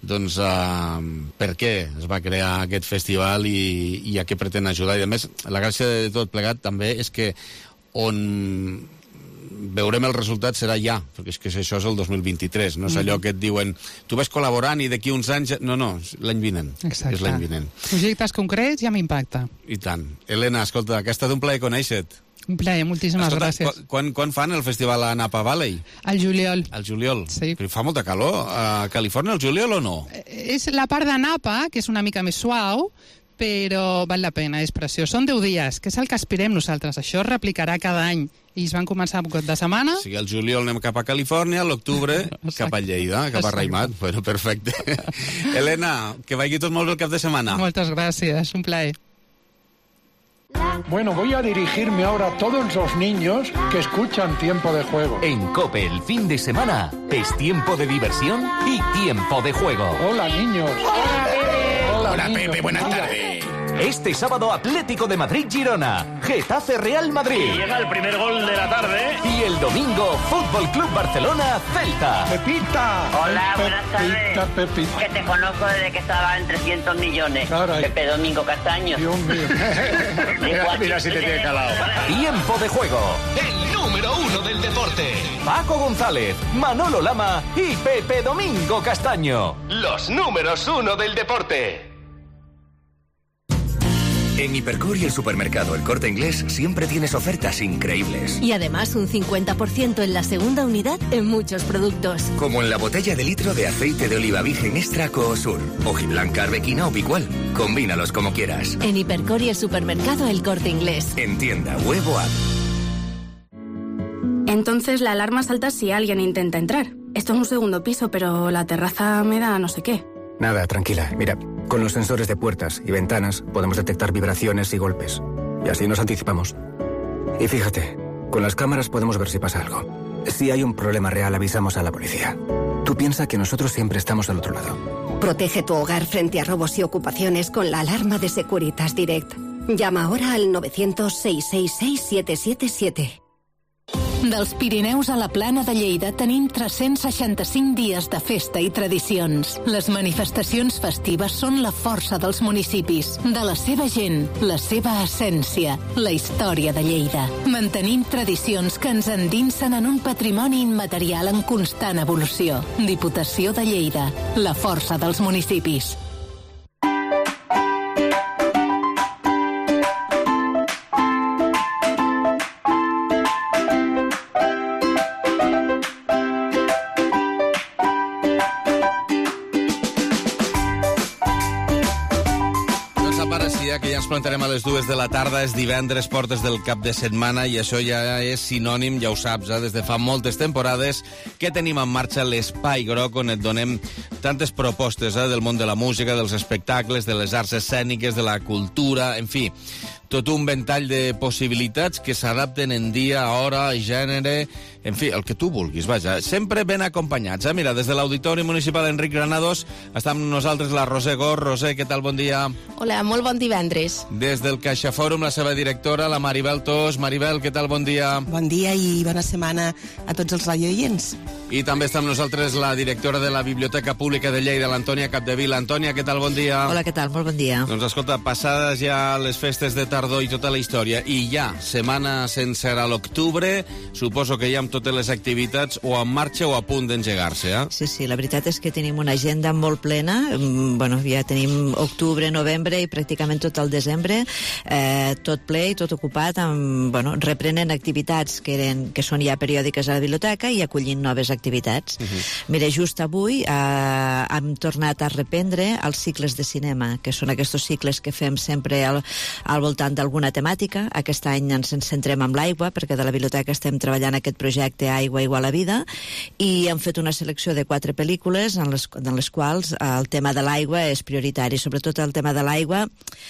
per què es va crear aquest festival i a què pretén ajudar. I a més, la gràcia de tot plegat també és que on veurem el resultat serà ja, perquè és que això és el 2023, no és allò que et diuen tu vas col·laborant i d'aquí uns anys... No, l'any vinent. Exacte. És l'any vinent. Projectes concrets i amb impacte. I tant. Elena, escolta, que ha estat un plaer conèixer-te. Un plaer, moltíssimes gràcies. Quan fan el festival a Napa Valley? Al juliol. Al juliol? Sí. Però fa molta calor a Califòrnia al juliol o no? És la part de Napa, que és una mica més suau, però val la pena, és preciós. Són 10 dies, que és el que aspirem nosaltres. Això es replicarà cada any. I es van començar un cop de setmana. O sigui, al juliol anem cap a Califòrnia, l'octubre cap a Lleida, cap a Raimat. Bueno, perfecte. Elena, que vagi tot molt bé el cap de setmana. Moltes gràcies, un plaer. Bueno, voy a dirigirme ahora a todos los niños que escuchan Tiempo de Juego. En COPE el fin de semana es tiempo de diversión y tiempo de juego. Hola, niños. Hola, Pepe. Hola, niños. Pepe, buenas tardes. Este sábado Atlético de Madrid-Girona, Getafe Real Madrid. Llega el primer gol de la tarde. Y el domingo Fútbol Club Barcelona-Celta. Pepita. Hola, buenas tardes. Pepita. Que te conozco desde que estaba en 300 millones. Caray. Pepe Domingo Castaño. Dios mío. Mira si te tiene calado. Tiempo de juego. El número 1 del deporte. Paco González, Manolo Lama y Pepe Domingo Castaño. Los números 1 del deporte. En Hipercor y el supermercado El Corte Inglés siempre tienes ofertas increíbles. Y además un 50% en la segunda unidad en muchos productos. Como en la botella de litro de aceite de oliva virgen extra Coosur, hojiblanca, arbequina o picual. Combínalos como quieras. En Hipercor y el supermercado El Corte Inglés. En tienda, web o app. Entonces la alarma salta si alguien intenta entrar. Esto es un segundo piso, pero la terraza me da no sé qué. Nada, tranquila. Mira, con los sensores de puertas y ventanas podemos detectar vibraciones y golpes. Y así nos anticipamos. Y fíjate, con las cámaras podemos ver si pasa algo. Si hay un problema real, avisamos a la policía. Tú piensa que nosotros siempre estamos al otro lado. Protege tu hogar frente a robos y ocupaciones con la alarma de Securitas Direct. Llama ahora al 900-666-777. Dels Pirineus a la Plana de Lleida tenim 365 dies de festa i tradicions. Les manifestacions festives són la força dels municipis, de la seva gent, la seva essència, la història de Lleida. Mantenim tradicions que ens endinsen en un patrimoni immaterial en constant evolució. Diputació de Lleida, la força dels municipis. sí, que ja ens plantarem a les 2 de la tarda. És divendres, portes del cap de setmana, i això ja és sinònim, ja ho saps, des de fa moltes temporades que tenim en marxa l'Espai Groc, on et donem tantes propostes del món de la música, dels espectacles, de les arts escèniques, de la cultura, en fi, tot un ventall de possibilitats que s'adapten en dia, hora, gènere, en fi, el que tu vulguis, vaja. Sempre ben acompanyats. Mira, des de l'Auditori Municipal Enric Granados està amb nosaltres la Roser Gor. Roser, què tal? Bon dia. Hola, molt bon divendres. Des del CaixaFòrum, la seva directora, la Maribel Tos. Maribel, què tal? Bon dia. Bon dia i bona setmana a tots els radioients. I també està amb nosaltres la directora de la Biblioteca Pública de Lleida, l'Antònia Capdevila. Antònia, què tal? Bon dia. Hola, què tal? Molt bon dia. Doncs escolta, passades ja les festes de tardor i tota la història, i ja, setmana sencera a l'octubre, suposo que ja amb totes les activitats o en marxa o a punt d'engegar-se, eh? Sí, la veritat és que tenim una agenda molt plena. Bueno, ja tenim octubre, novembre i pràcticament tot el desembre, tot ple i tot ocupat, amb, bueno, reprenent activitats que són ja periòdiques a la biblioteca i acollint noves activitats. Mira, just avui hem tornat a reprendre els cicles de cinema, que són aquests cicles que fem sempre al voltant d'alguna temàtica. Aquest any ens centrem en l'aigua, perquè de la biblioteca estem treballant aquest projecte Aigua igual a vida, i hem fet una selecció de 4 pel·lícules en les quals el tema de l'aigua és prioritari, sobretot el tema de l'aigua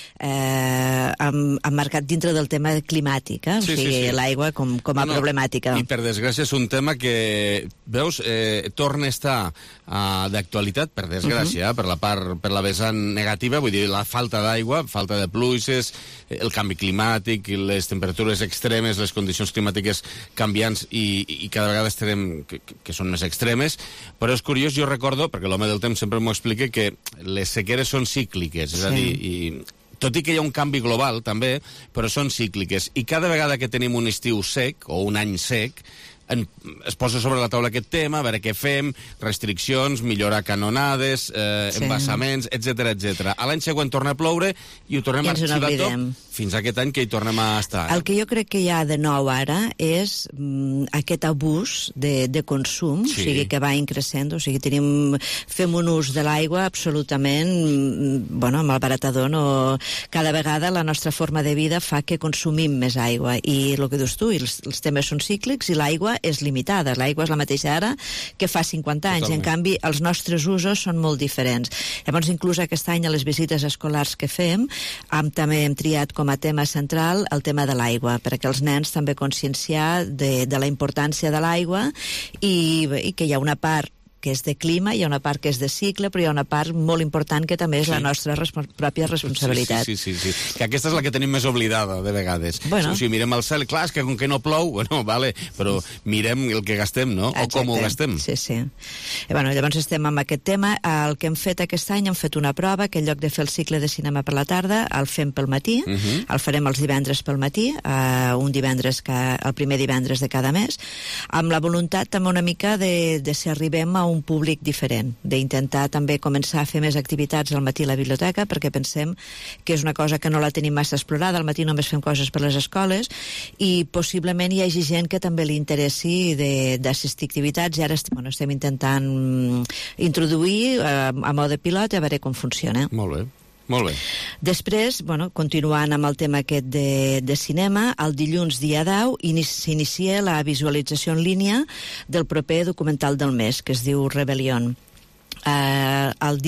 emmarcat dintre del tema climàtic, o sigui, l'aigua com a problemàtica. I per desgràcia és un tema que, veus, torna a estar d'actualitat, per desgràcia, per la vessant negativa, vull dir, la falta d'aigua, falta de pluges, el canvi climàtic, les temperatures extremes, les condicions climàtiques canviants i cada vegada estarem que són més extremes, però és curiós, jo recordo, perquè l'home del temps sempre m'ho explica, que les sequeres són cícliques, és a dir, tot i que hi ha un canvi global també, però són cícliques, i cada vegada que tenim un estiu sec o un any sec es posa sobre la taula aquest tema, a veure què fem, restriccions, millorar canonades, embassaments, etc. A l'any següent torna a ploure i ho tornem a arxivar tot fins a aquest any que hi tornem a estar. El que jo crec que hi ha de nou ara és aquest abús de consum, o sigui, que va increixent, o sigui, fem un ús de l'aigua absolutament, bueno, malbaratador, cada vegada la nostra forma de vida fa que consumim més aigua, i el que dius tu, els temes són cíclics i l'aigua és limitada. L'aigua és la mateixa ara que fa 50 anys. Totalment. En canvi, els nostres usos són molt diferents. Llavors, inclús aquest any a les visites escolars que fem, també hem triat com a tema central el tema de l'aigua, perquè els nens també conscienciar de la importància de l'aigua i que hi ha una part que és de clima, hi ha una part que és de cicle, però hi ha una part molt important que també és la nostra pròpia responsabilitat. Sí. Que aquesta és la que tenim més oblidada, de vegades. Bueno. O sigui, mirem el cel, clar, és que com que no plou, bueno, vale, però mirem el que gastem, no? Exacte. O com ho gastem. Sí. Bueno, llavors estem amb aquest tema. El que hem fet aquest any, hem fet una prova, que en lloc de fer el cicle de cinema per la tarda, el fem pel matí, el farem els divendres pel matí, el primer divendres de cada mes, amb la voluntat també una mica de si arribem a un públic diferent, d'intentar també començar a fer més activitats al matí a la biblioteca, perquè pensem que és una cosa que no la tenim massa explorada. Al matí només fem coses per les escoles i possiblement hi hagi gent que també li interessi d'assistir a activitats, i ara estem intentant introduir a mode pilot a veure com funciona. Molt bé. Després, continuant amb el tema aquest de cinema, el dilluns dia 10 s'inicia la visualització en línia del proper documental del mes, que es diu Rebellion. El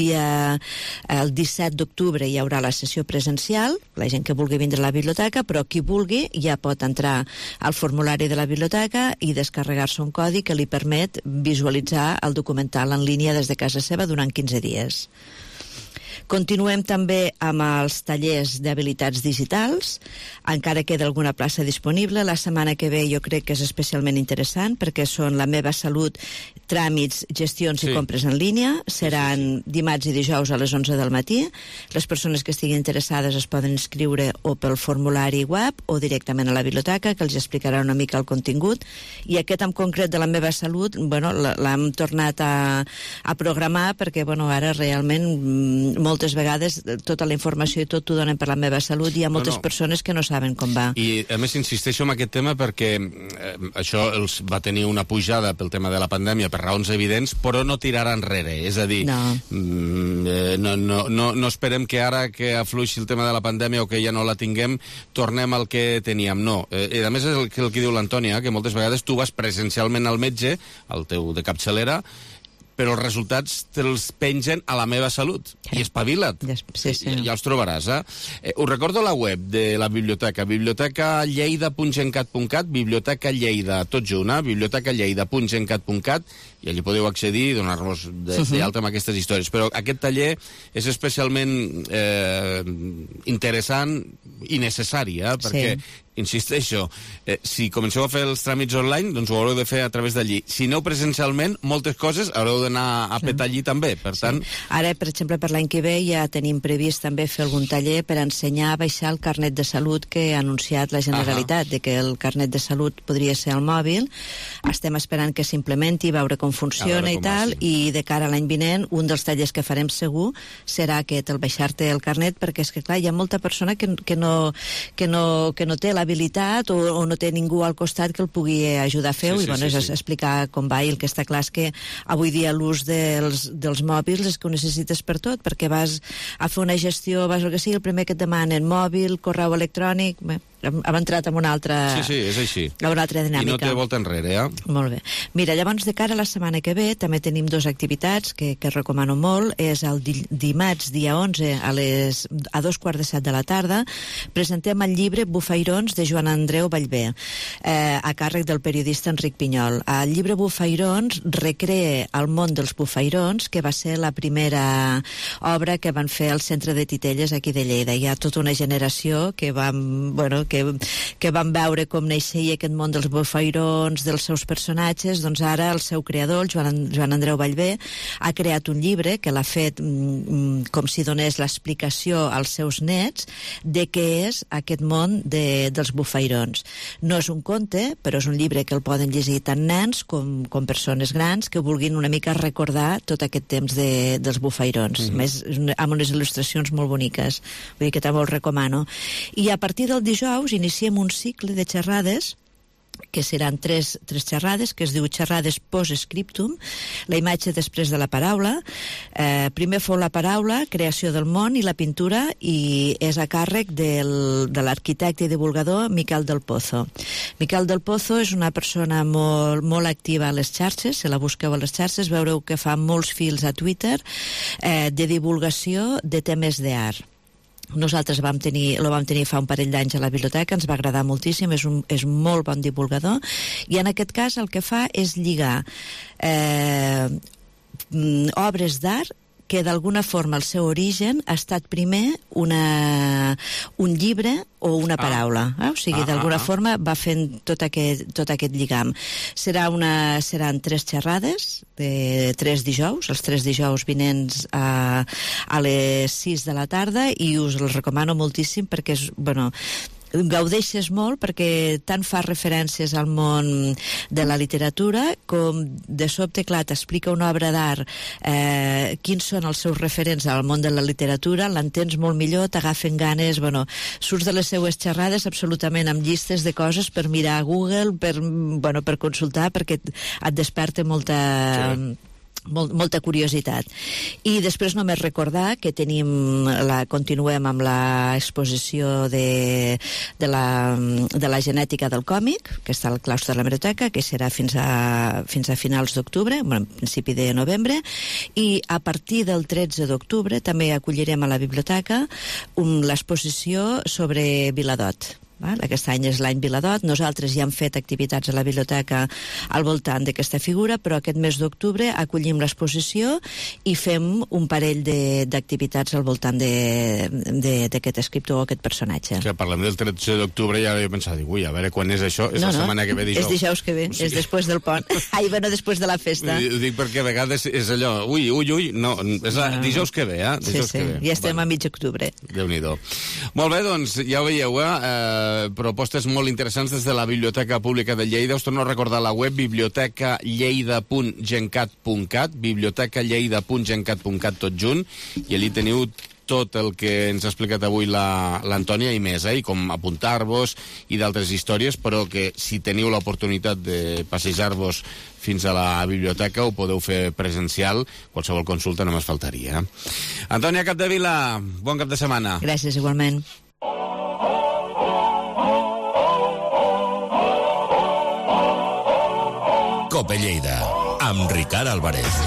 17 d'octubre hi haurà la sessió presencial, la gent que vulgui vindre a la biblioteca, però qui vulgui ja pot entrar al formulari de la biblioteca i descarregar-se un codi que li permet visualitzar el documental en línia des de casa seva durant 15 dies. Continuem també amb els tallers d'habilitats digitals. Encara queda alguna plaça disponible. La setmana que ve jo crec que és especialment interessant, perquè són La meva salut, tràmits, gestions i compres en línia. Seran dimarts i dijous a les 11 del matí. Les persones que estiguin interessades es poden inscriure o pel formulari web o directament a la biblioteca, que els explicarà una mica el contingut. I aquest en concret de La meva salut, l'hem tornat a programar, perquè ara realment moltes vegades tota la informació i tot t'ho donen per la meva salut, i hi ha moltes persones que no saben com va. I a més insisteixo en aquest tema perquè això els va tenir una pujada pel tema de la pandèmia per raons evidents, però no tirarà enrere, és a dir, no esperem que ara que afluixi el tema de la pandèmia o que ja no la tinguem, tornem al que teníem, no. I a més és el que diu l'Antònia, que moltes vegades tu vas presencialment al metge, al teu de capçalera, però els resultats te'ls pengen a la meva salut. I espavila't. Ja els trobaràs, Us recordo la web de la biblioteca, bibliotecalleida.gencat.cat, biblioteca Lleida, tot junt, bibliotecalleida.gencat.cat, i allí podeu accedir i donar-vos d'alta amb aquestes històries. Però aquest taller és especialment interessant i necessari, perquè insisteixo, si comenceu a fer els tràmits online, doncs ho haureu de fer a través d'allí. Si aneu presencialment, moltes coses haureu d'anar a petar allí també, per tant... Ara, per exemple, per l'any que ve ja tenim previst també fer algun taller per ensenyar a baixar el carnet de salut que ha anunciat la Generalitat, de que el carnet de salut podria ser al mòbil. Estem esperant que s'implementi, veure com funciona i tal, i de cara a l'any vinent, un dels tallers que farem segur serà aquest, el baixar-te el carnet, perquè és que, clar, hi ha molta persona que no té l'habilitat o no té ningú al costat que el pugui ajudar a fer-ho, i és explicar com va, i el que està clar és que avui dia l'ús dels mòbils és que ho necessites per tot, perquè vas a fer una gestió, vas el que sigui, el primer que et demanen mòbil, correu electrònic... Hem entrat en una altra... Sí, és així. Una altra dinàmica. I no té volta enrere, Molt bé. Mira, llavors, de cara a la setmana que ve, també tenim 2 activitats que recomano molt. És el dimarts, dia 11, a 2:15 de la tarda, presentem el llibre Bufairons, de Joan Andreu Vallvé, a càrrec del periodista Enric Pinyol. El llibre Bufairons recrea el món dels bufairons, que va ser la primera obra que van fer al centre de Titelles, aquí de Lleida. Hi ha tota una generació que van veure com naixia aquest món dels bufairons, dels seus personatges. Doncs ara el seu creador, el Joan Andreu Vallvé, ha creat un llibre que l'ha fet com si donés l'explicació als seus nets de què és aquest món dels bufairons. No és un conte, però és un llibre que el poden llegir tant nens com persones grans que vulguin una mica recordar tot aquest temps dels bufairons. Més amb unes il·lustracions molt boniques. Vull dir que també el recomano. I a partir del dijous iniciem un cicle de xerrades que seran tres xerrades, que es diu xerrades post-scriptum, la imatge després de la paraula. Primer fou la paraula, creació del món i la pintura, i és a càrrec de l'arquitecte i divulgador Miquel del Pozo. Miquel del Pozo és una persona molt activa a les xarxes, se la busqueu a les xarxes, veureu que fa molts fils a Twitter de divulgació de temes d'art. Nosaltres lo vam tenir fa un parell d'anys a la biblioteca, ens va agradar moltíssim, és molt bon divulgador, i en aquest cas el que fa és lligar obres d'art que d'alguna forma el seu origen ha estat primer un llibre o una paraula. O sigui, d'alguna forma va fent tot aquest lligam. Seran 3 xerrades de 3 dijous, els 3 dijous vinents a les 6 de la tarda, i us els recomano moltíssim perquè és, gaudeixes molt, perquè tant fa referències al món de la literatura com de sobte, clar, t'explica una obra d'art, quins són els seus referents al món de la literatura, l'entens molt millor, t'agafen ganes, surts de les seues xerrades absolutament amb llistes de coses per mirar a Google, per consultar, perquè et desperta molta curiositat. I després només recordar que continuem amb l'exposició de la genètica del còmic, que està al claustre de la biblioteca, que serà fins a finals d'octubre, en principi de novembre, i a partir del 13 d'octubre també acollirem a la biblioteca l'exposició sobre Viladot. Aquest any és l'any Viladot. Nosaltres ja hem fet activitats a la biblioteca al voltant d'aquesta figura, però aquest mes d'octubre acollim l'exposició i fem un parell d'activitats al voltant d'aquest escriptor o aquest personatge. Que parlem del 13 d'octubre i ara jo pensava, a veure quan és això? És la setmana que ve, dijous. És dijous que ve, és després del pont. Després de la festa. Ho dic perquè a vegades és allò, ui, no, és dijous que ve, Sí, ja estem a mig octubre. Déu-n'hi-do. Molt bé, doncs, ja ho veieu, propostes molt interessants des de la Biblioteca Pública de Lleida. Us torno a recordar la web bibliotecalleida.gencat.cat, bibliotecalleida.gencat.cat tot junt, i allí teniu tot el que ens ha explicat avui l'Antònia i més, i com apuntar-vos i d'altres històries, però que si teniu l'oportunitat de passejar-vos fins a la biblioteca ho podeu fer presencial, qualsevol consulta només faltaria. Antònia Capdevila, bon cap de setmana. Gràcies, igualment. Cope Lleida, amb Ricard Álvarez.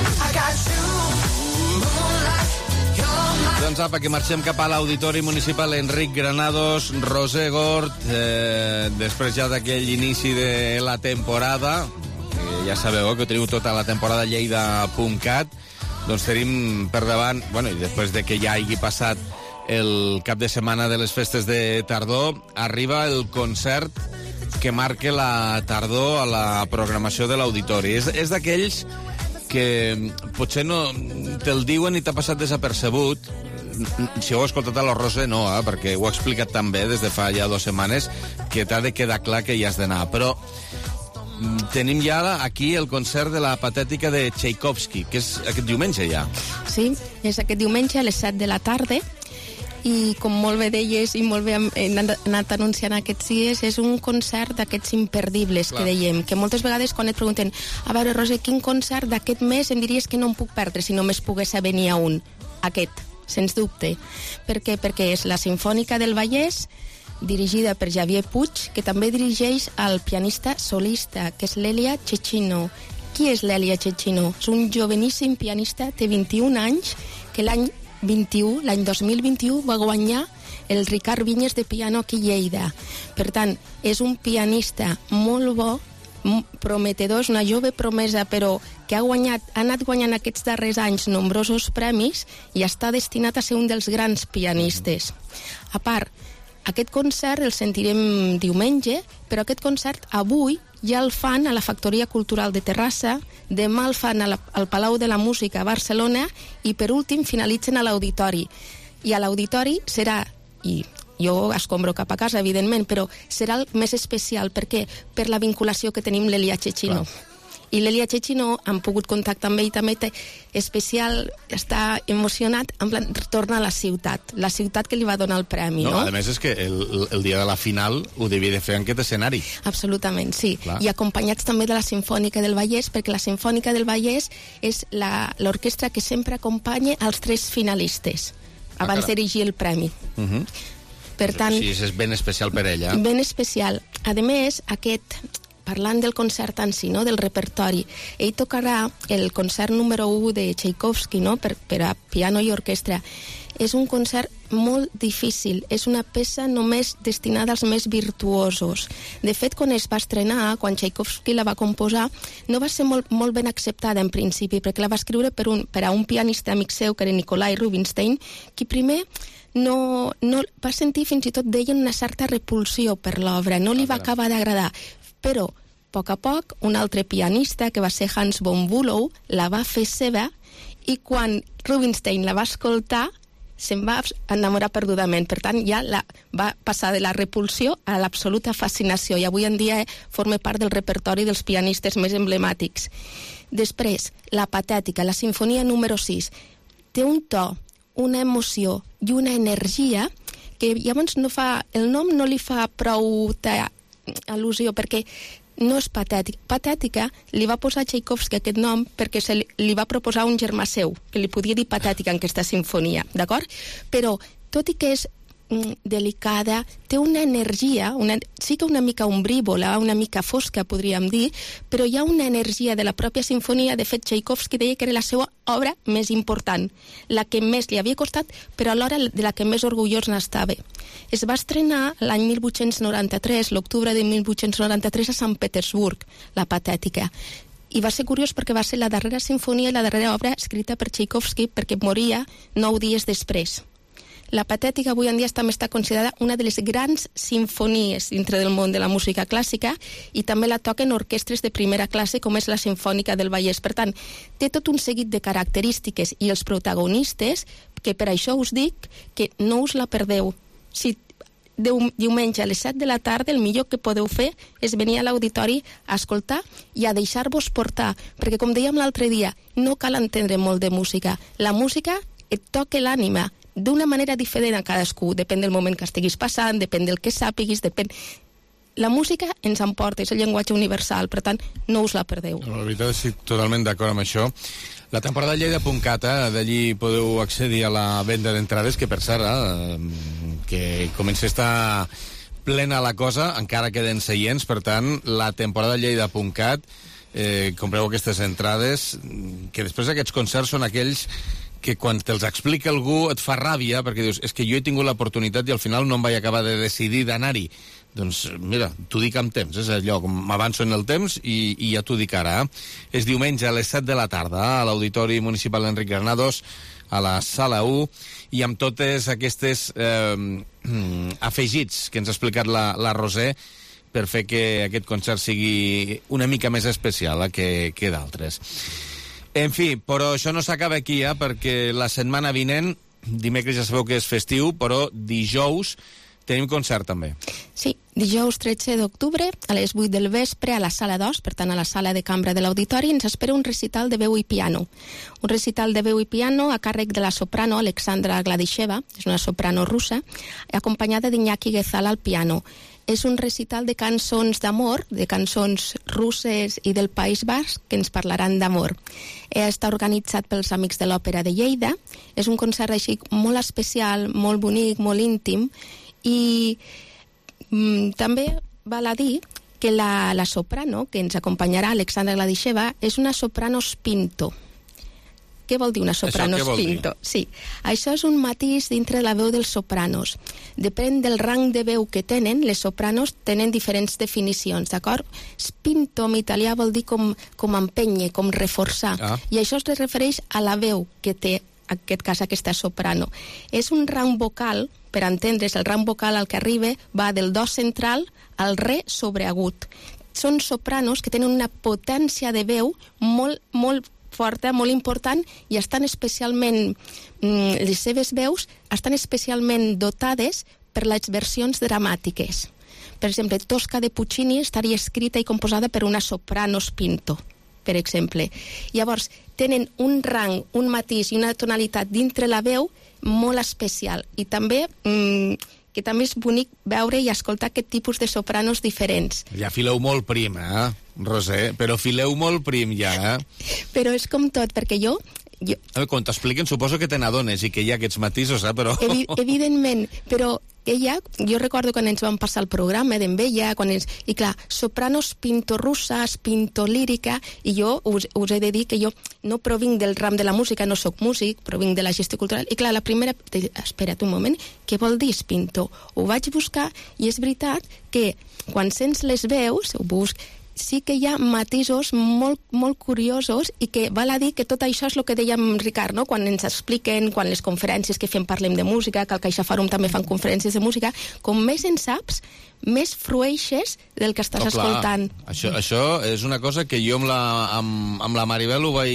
Doncs apa, que marxem cap a l'Auditori Municipal Enric Granados, Roser Gort, després ja d'aquell inici de la temporada, ja sabeu que teniu tota la temporada lleida.cat, doncs tenim per davant, bueno, i després de que ja hagi passat el cap de setmana de les festes de tardor, arriba el concert que marca la tardor a la programació de l'Auditori. És d'aquells que potser no te'l diuen i t'ha passat desapercebut. Si heu escoltat a la Rosa, no, perquè ho ha explicat tan bé des de fa ja 2 setmanes que t'ha de quedar clar que hi has d'anar. Però tenim ja aquí el concert de la Patètica de Tchaikovsky, que és aquest diumenge ja. Sí, és aquest diumenge a les 7 de la tarda, i com molt bé deies i molt bé hem anat anunciant aquests dies, és un concert d'aquests imperdibles. Clar. Que dèiem, que moltes vegades quan et pregunten a veure, Rosa, quin concert d'aquest mes em diries que no em puc perdre si només pogués venir a un? Aquest, sens dubte. Per què? Perquè és la Simfònica del Vallès, dirigida per Javier Puig, que també dirigeix el pianista solista, que és l'Elia Cecchino. Qui és l'Elia Cecchino? És un joveníssim pianista, té 21 anys, que l'any 2021 va guanyar el Ricard Vinyes de piano aquí a Lleida. Per tant, és un pianista molt bo, prometedor, és una jove promesa, però que ha anat guanyant aquests darrers anys nombrosos premis i està destinat a ser un dels grans pianistes. A part, aquest concert el sentirem diumenge, però aquest concert avui ja el fan a la Factoria Cultural de Terrassa, demà el fan al Palau de la Música a Barcelona i per últim finalitzen a l'Auditori. I a l'Auditori serà, i jo escombro cap a casa, evidentment, però serà el més especial. Per què? Per la vinculació que tenim l'Elia Cecchino. Clar. I l'Elia Cecchino, han pogut contactar amb ell també, especial, està emocionat, en plan, torna a la ciutat que li va donar el premi, no? A més, és que el dia de la final ho devia de fer en aquest escenari. Absolutament, sí. Clar. I acompanyats també de la Simfònica del Vallès, perquè la Simfònica del Vallès és l'orquestra que sempre acompanya els 3 finalistes, abans d'erigir el premi. Per tant... Sí, és ben especial per ella. Ben especial. A més, parlant del concert en si, no? Del repertori, ell tocarà el concert número 1 de Tchaikovsky, no? per a piano i orquestra. És un concert molt difícil, és una peça només destinada als més virtuosos. De fet, quan es va estrenar, quan Tchaikovsky la va composar, no va ser molt ben acceptada en principi, perquè la va escriure per a un pianista amic seu, que era Nikolai Rubinstein, qui primer no va sentir, fins i tot deien, una certa repulsió per l'obra, no li va acabar d'agradar. Però, a poc, un altre pianista, que va ser Hans von Bülow, la va fer seva, i quan Rubinstein la va escoltar, se'n va enamorar perdudament. Per tant, ja va passar de la repulsió a l'absoluta fascinació, i avui en dia forma part del repertori dels pianistes més emblemàtics. Després, la Patètica, la sinfonia número 6, té un to, una emoció i una energia que llavors el nom no li fa prou al·lusió, perquè no és patètica. Patètica li va posar Tchaikovsky aquest nom perquè li va proposar un germà seu, que li podia dir patètica en aquesta sinfonia, d'acord? Però, tot i que és delicada, té una energia, sí que una mica ombrívola, una mica fosca, podríem dir, però hi ha una energia de la pròpia sinfonia. De fet, Tchaikovsky deia que era la seva obra més important, la que més li havia costat, però alhora de la que més orgullós n'estava. Es va estrenar l'any 1893, l'octubre de 1893, a Sant Petersburg, la Patètica. I va ser curiós perquè va ser la darrera sinfonia i la darrera obra escrita per Tchaikovsky, perquè moria 9 dies després. La Patètica avui en dia també està considerada una de les grans sinfonies dintre del món de la música clàssica, i també la toquen orquestres de primera classe, com és la Simfònica del Vallès. Per tant, té tot un seguit de característiques i els protagonistes, que per això us dic que no us la perdeu. Si diumenge a les 7 de la tarda el millor que podeu fer és venir a l'auditori a escoltar i a deixar-vos portar, perquè com dèiem l'altre dia, no cal entendre molt de música. La música et toca l'ànima d'una manera diferent a cadascú, depèn del moment que estiguis passant, depèn del que sàpiguis, depèn... La música ens emporta, és el llenguatge universal, per tant, no us la perdeu. La veritat estic totalment d'acord amb això. La temporada de Lleida.cat, d'allí podeu accedir a la venda d'entrades, que per cert, que comença a estar plena la cosa, encara queden seients, per tant, la temporada de Lleida.cat, compreu aquestes entrades, que després aquests concerts són aquells que quan te'ls explica algú et fa ràbia, perquè dius, és que jo he tingut l'oportunitat i al final no em vaig acabar de decidir d'anar-hi. Doncs mira, t'ho dic amb temps, és allò, com m'avanço en el temps i ja t'ho dic ara. És diumenge a les 7 de la tarda a l'Auditori Municipal Enric Granados, a la Sala 1, i amb totes aquestes afegits que ens ha explicat la Roser per fer que aquest concert sigui una mica més especial que d'altres. En fi, però això no s'acaba aquí, perquè la setmana vinent, dimecres ja sabeu que és festiu, però dijous tenim concert també. Sí, dijous 13 d'octubre a les 8 del vespre a la sala 2, per tant a la sala de cambra de l'auditori, ens espera un recital de veu i piano. Un recital de veu i piano a càrrec de la soprano Alexandra Gladisheva, és una soprano russa, acompanyada d'Iñaki Guezal al piano. És un recital de cançons d'amor, de cançons russes i del País Basc, que ens parlaran d'amor. Està organitzat pels Amics de l'Òpera de Lleida. És un concert així molt especial, molt bonic, molt íntim, i també val a dir que la soprano que ens acompanyarà, Alexandra Gladisheva, és una soprano spinto. Què vol dir una soprano spinto? Sí, això és un matís dintre de la veu dels sopranos. Depèn del rang de veu que tenen, les sopranos tenen diferents definicions, d'acord? Spinto en italià vol dir com empènyer, com reforçar. I això es refereix a la veu que té, en aquest cas, aquesta soprano. És un rang vocal, per entendre's, el rang vocal al que arriba va del do central al re sobreagut. Són sopranos que tenen una potència de veu molt forta, molt important, i estan especialment, les seves veus estan especialment dotades per les versions dramàtiques. Per exemple, Tosca de Puccini estaria escrita i composada per una soprano spinto, per exemple. Llavors, tenen un rang, un matís i una tonalitat dintre la veu molt especial, i també que també és bonic veure i escoltar aquest tipus de sopranos diferents. Ja fileu molt prim, Roser? Però fileu molt prim, ja, Però és com tot, perquè jo... Quan t'expliquen, suposo que te n'adones i que hi ha aquests matisos, però... Evidentment, però ella, jo recordo quan ens vam passar el programa d'en ella, i clar, soprano spinto russa, spinto lírica, i jo us he de dir que jo no provinc del ram de la música, no sóc músic, provinc de la gestió cultural, i clar, la primera, espera't un moment, què vol dir spinto? Ho vaig buscar, i és veritat que quan sents les veus, sí que hi ha matisos molt, molt curiosos, i que val a dir que tot això és el que dèiem, Ricard, no? Quan ens expliquen, quan les conferències que fem parlem de música, que al CaixaForum també fan conferències de música, com més en saps, més frueixes del que estàs escoltant. Això és una cosa que jo amb la Maribel ho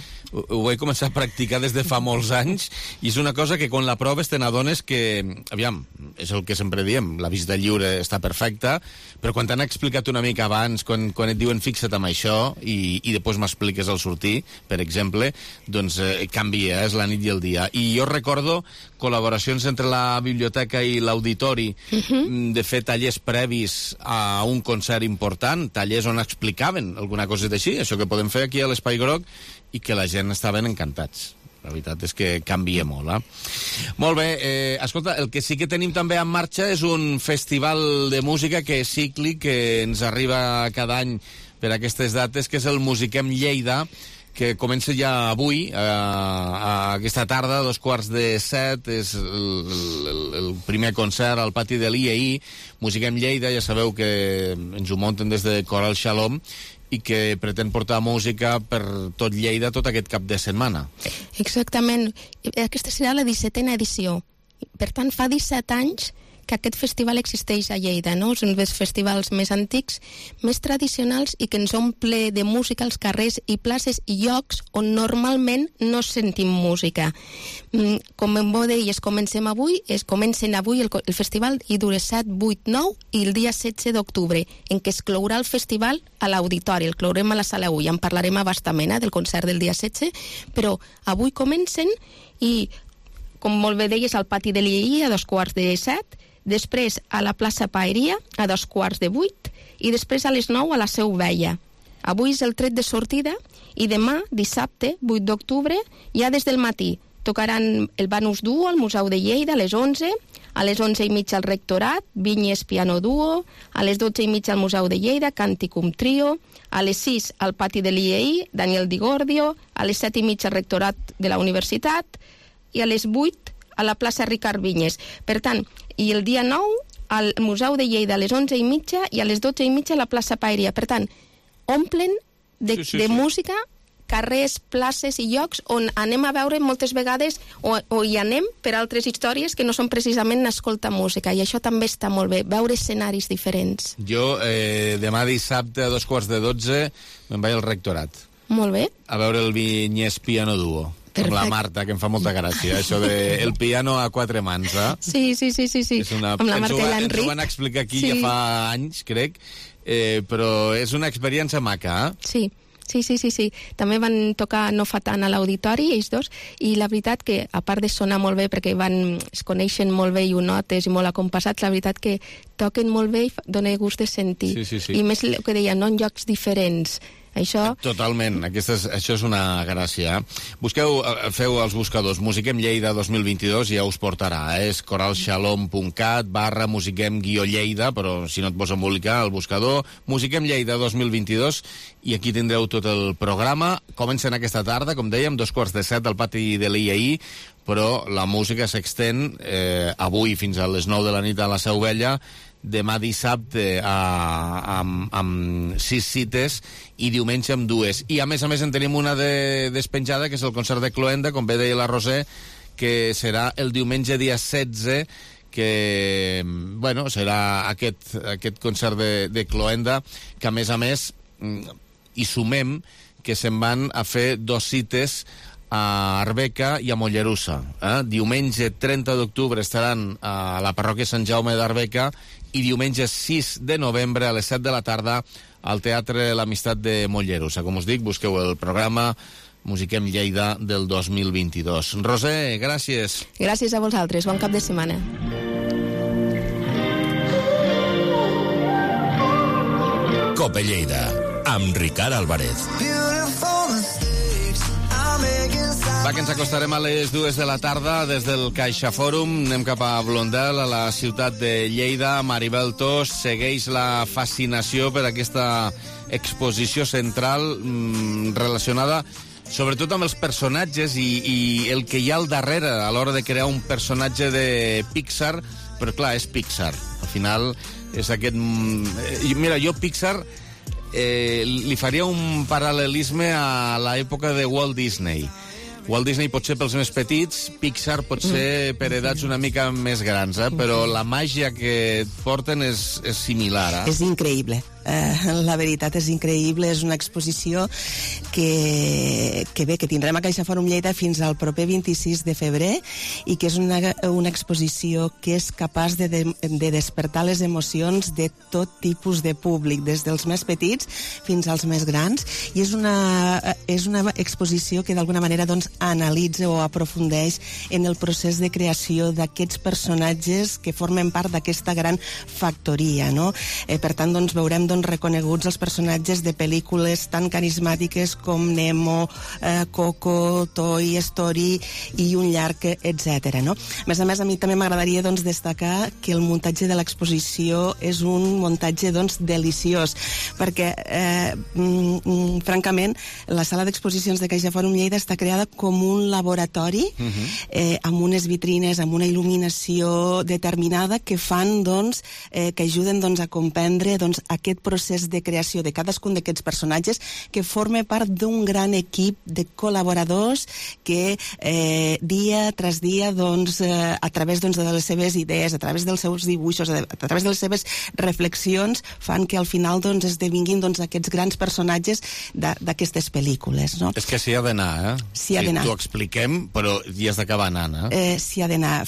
vaig començar a practicar des de fa molts anys, i és una cosa que quan la proves te n'adones que, aviam, és el que sempre diem, la vista lliure està perfecta, però quan t'han explicat una mica abans, quan et diuen fixa't amb això i després m'expliques al sortir, per exemple, doncs canvia, és la nit i el dia. I jo recordo col·laboracions entre la biblioteca i l'auditori, de fer tallers previs a un concert important, tallers on explicaven alguna cosa d'així, això que podem fer aquí a l'Espai Groc, i que la gent estaven encantats. La veritat és que canvia molt, Molt bé, escolta, el que sí que tenim també en marxa és un festival de música que és cíclic, que ens arriba cada any per aquestes dates, que és el Musiquem Lleida, que comença ja avui, aquesta tarda, a 6:45, és el primer concert al pati de l'IEI. Musiquem Lleida, ja sabeu que ens ho munten des de Coral Shalom, i que pretén portar música per tot Lleida tot aquest cap de setmana. Exactament. Aquesta serà la 17a edició. Per tant, fa 17 anys que aquest festival existeix a Lleida, no? És un dels festivals més antics, més tradicionals i que ens omple de música als carrers i places i llocs on normalment no sentim música. Com em deies, comencen avui el festival i dura 7, 8, 9 i el dia 16 d'octubre, en què es clourà el festival a l'auditori, el clourem a la sala 1, ja en parlarem abastament del concert del dia 16, però avui comencen i, com molt bé deies, al pati de l'IEI a 7:15, després a la plaça Paeria a 7:45 i després a les 9 a la Seu Vella. Avui és el tret de sortida i demà, dissabte, 8 d'octubre, ja des del matí tocaran el Banús Duo al Museu de Lleida a les 11, a les 11:30 al Rectorat, Vinyes Piano Duo, a les 12:30 al Museu de Lleida, Canticum Trio, a les 6 al pati de l'IEI, Daniel Di Gordio, a les 7:30 al Rectorat de la Universitat i a les 8 a la plaça Ricard Vinyes. Per tant, i el dia 9 al Museu de Lleida a les 11:30 i a les 12:30 a la plaça Paeria. Per tant, omplen de música carrers, places i llocs on anem a veure moltes vegades o hi anem per altres històries que no són precisament escoltar música, i això també està molt bé, veure escenaris diferents. Jo demà dissabte a 11:45 me'n vaig al Rectorat. Molt bé. A veure el Vinyes Piano Duo. Amb la Marta, que em fa molta gràcia, això de el piano a 4 mans, eh? Sí. Amb la Marta i l'Enric. Ens ho van explicar aquí ja fa anys, crec, però és una experiència maca, eh? Sí. També van tocar no fa tant a l'auditori, ells dos, i la veritat que, a part de sonar molt bé, perquè es coneixen molt bé i ho notes i molt acompassats, la veritat que toquen molt bé i dona gust de sentir. Sí. I més el que deia, no en llocs diferents. Això... Totalment, això és una gràcia. Feu els buscadors Musiquem Lleida 2022 i ja us portarà. És coralshalom.cat/musiquem-lleida, però si no et pots embolicar, el buscador Musiquem Lleida 2022 i aquí tindreu tot el programa. Comencen aquesta tarda, com dèiem, 7:15 al pati de l'IEI, però la música s'extén avui fins a les 9 de la nit a la Seu Vella, demà dissabte amb 6 cites i diumenge amb 2. I a més en tenim una despenjada, que és el concert de Cloenda, com bé deia la Roser, que serà el diumenge dia 16, que serà aquest concert de Cloenda, que a més hi sumem que se'n van a fer 2 cites a Arbeca i a Mollerussa. Diumenge 30 d'octubre estaran a la parròquia Sant Jaume d'Arbeca i diumenge 6 de novembre a les 7 de la tarda al Teatre l'Amistat de Mollerussa. Com us dic, busqueu el programa Musiquem Lleida del 2022. Roser, gràcies. Gràcies a vosaltres, bon cap de setmana. Cope Lleida, amb Ricard Álvarez. Va, que ens acostarem a les 2 de la tarda des del CaixaFòrum. Anem cap a Blondel, a la ciutat de Lleida. Maribel Tos segueix la fascinació per aquesta exposició central relacionada sobretot amb els personatges i el que hi ha al darrere a l'hora de crear un personatge de Pixar, però clar, és Pixar. Al final és aquest... Mira, jo Pixar li faria un paral·lelisme a l'època de Walt Disney. Walt Disney pot ser pels més petits, Pixar pot ser per edats una mica més grans, però la màgia que et porten és similar. És increïble. La veritat és increïble, és una exposició que tindrem a CaixaFòrum Lleida fins al proper 26 de febrer i que és una exposició que és capaç de despertar les emocions de tot tipus de públic, des dels més petits fins als més grans, i és una exposició que d'alguna manera analitza o aprofundeix en el procés de creació d'aquests personatges que formen part d'aquesta gran factoria, no? Per tant, veurem reconeguts els personatges de pel·lícules tan carismàtiques com Nemo, Coco, Toy Story i un llarg, etc. No? A més, a mi també m'agradaria destacar que el muntatge de l'exposició és un muntatge deliciós, perquè francament la sala d'exposicions de CaixaFòrum Lleida està creada com un laboratori amb unes vitrines, amb una il·luminació determinada que fan que ajuden a comprendre aquest procés de creació de cadascun d'aquests personatges, que forma part d'un gran equip de col·laboradors que dia tras dia, a través de les seves idees, a través dels seus dibuixos, a través de les seves reflexions, fan que al final esdevinguin aquests grans personatges d'aquestes pel·lícules. No? És que s'hi ha d'anar, S'hi ha d'anar. T'ho expliquem, però hi has d'acabar anant, S'hi ha d'anar.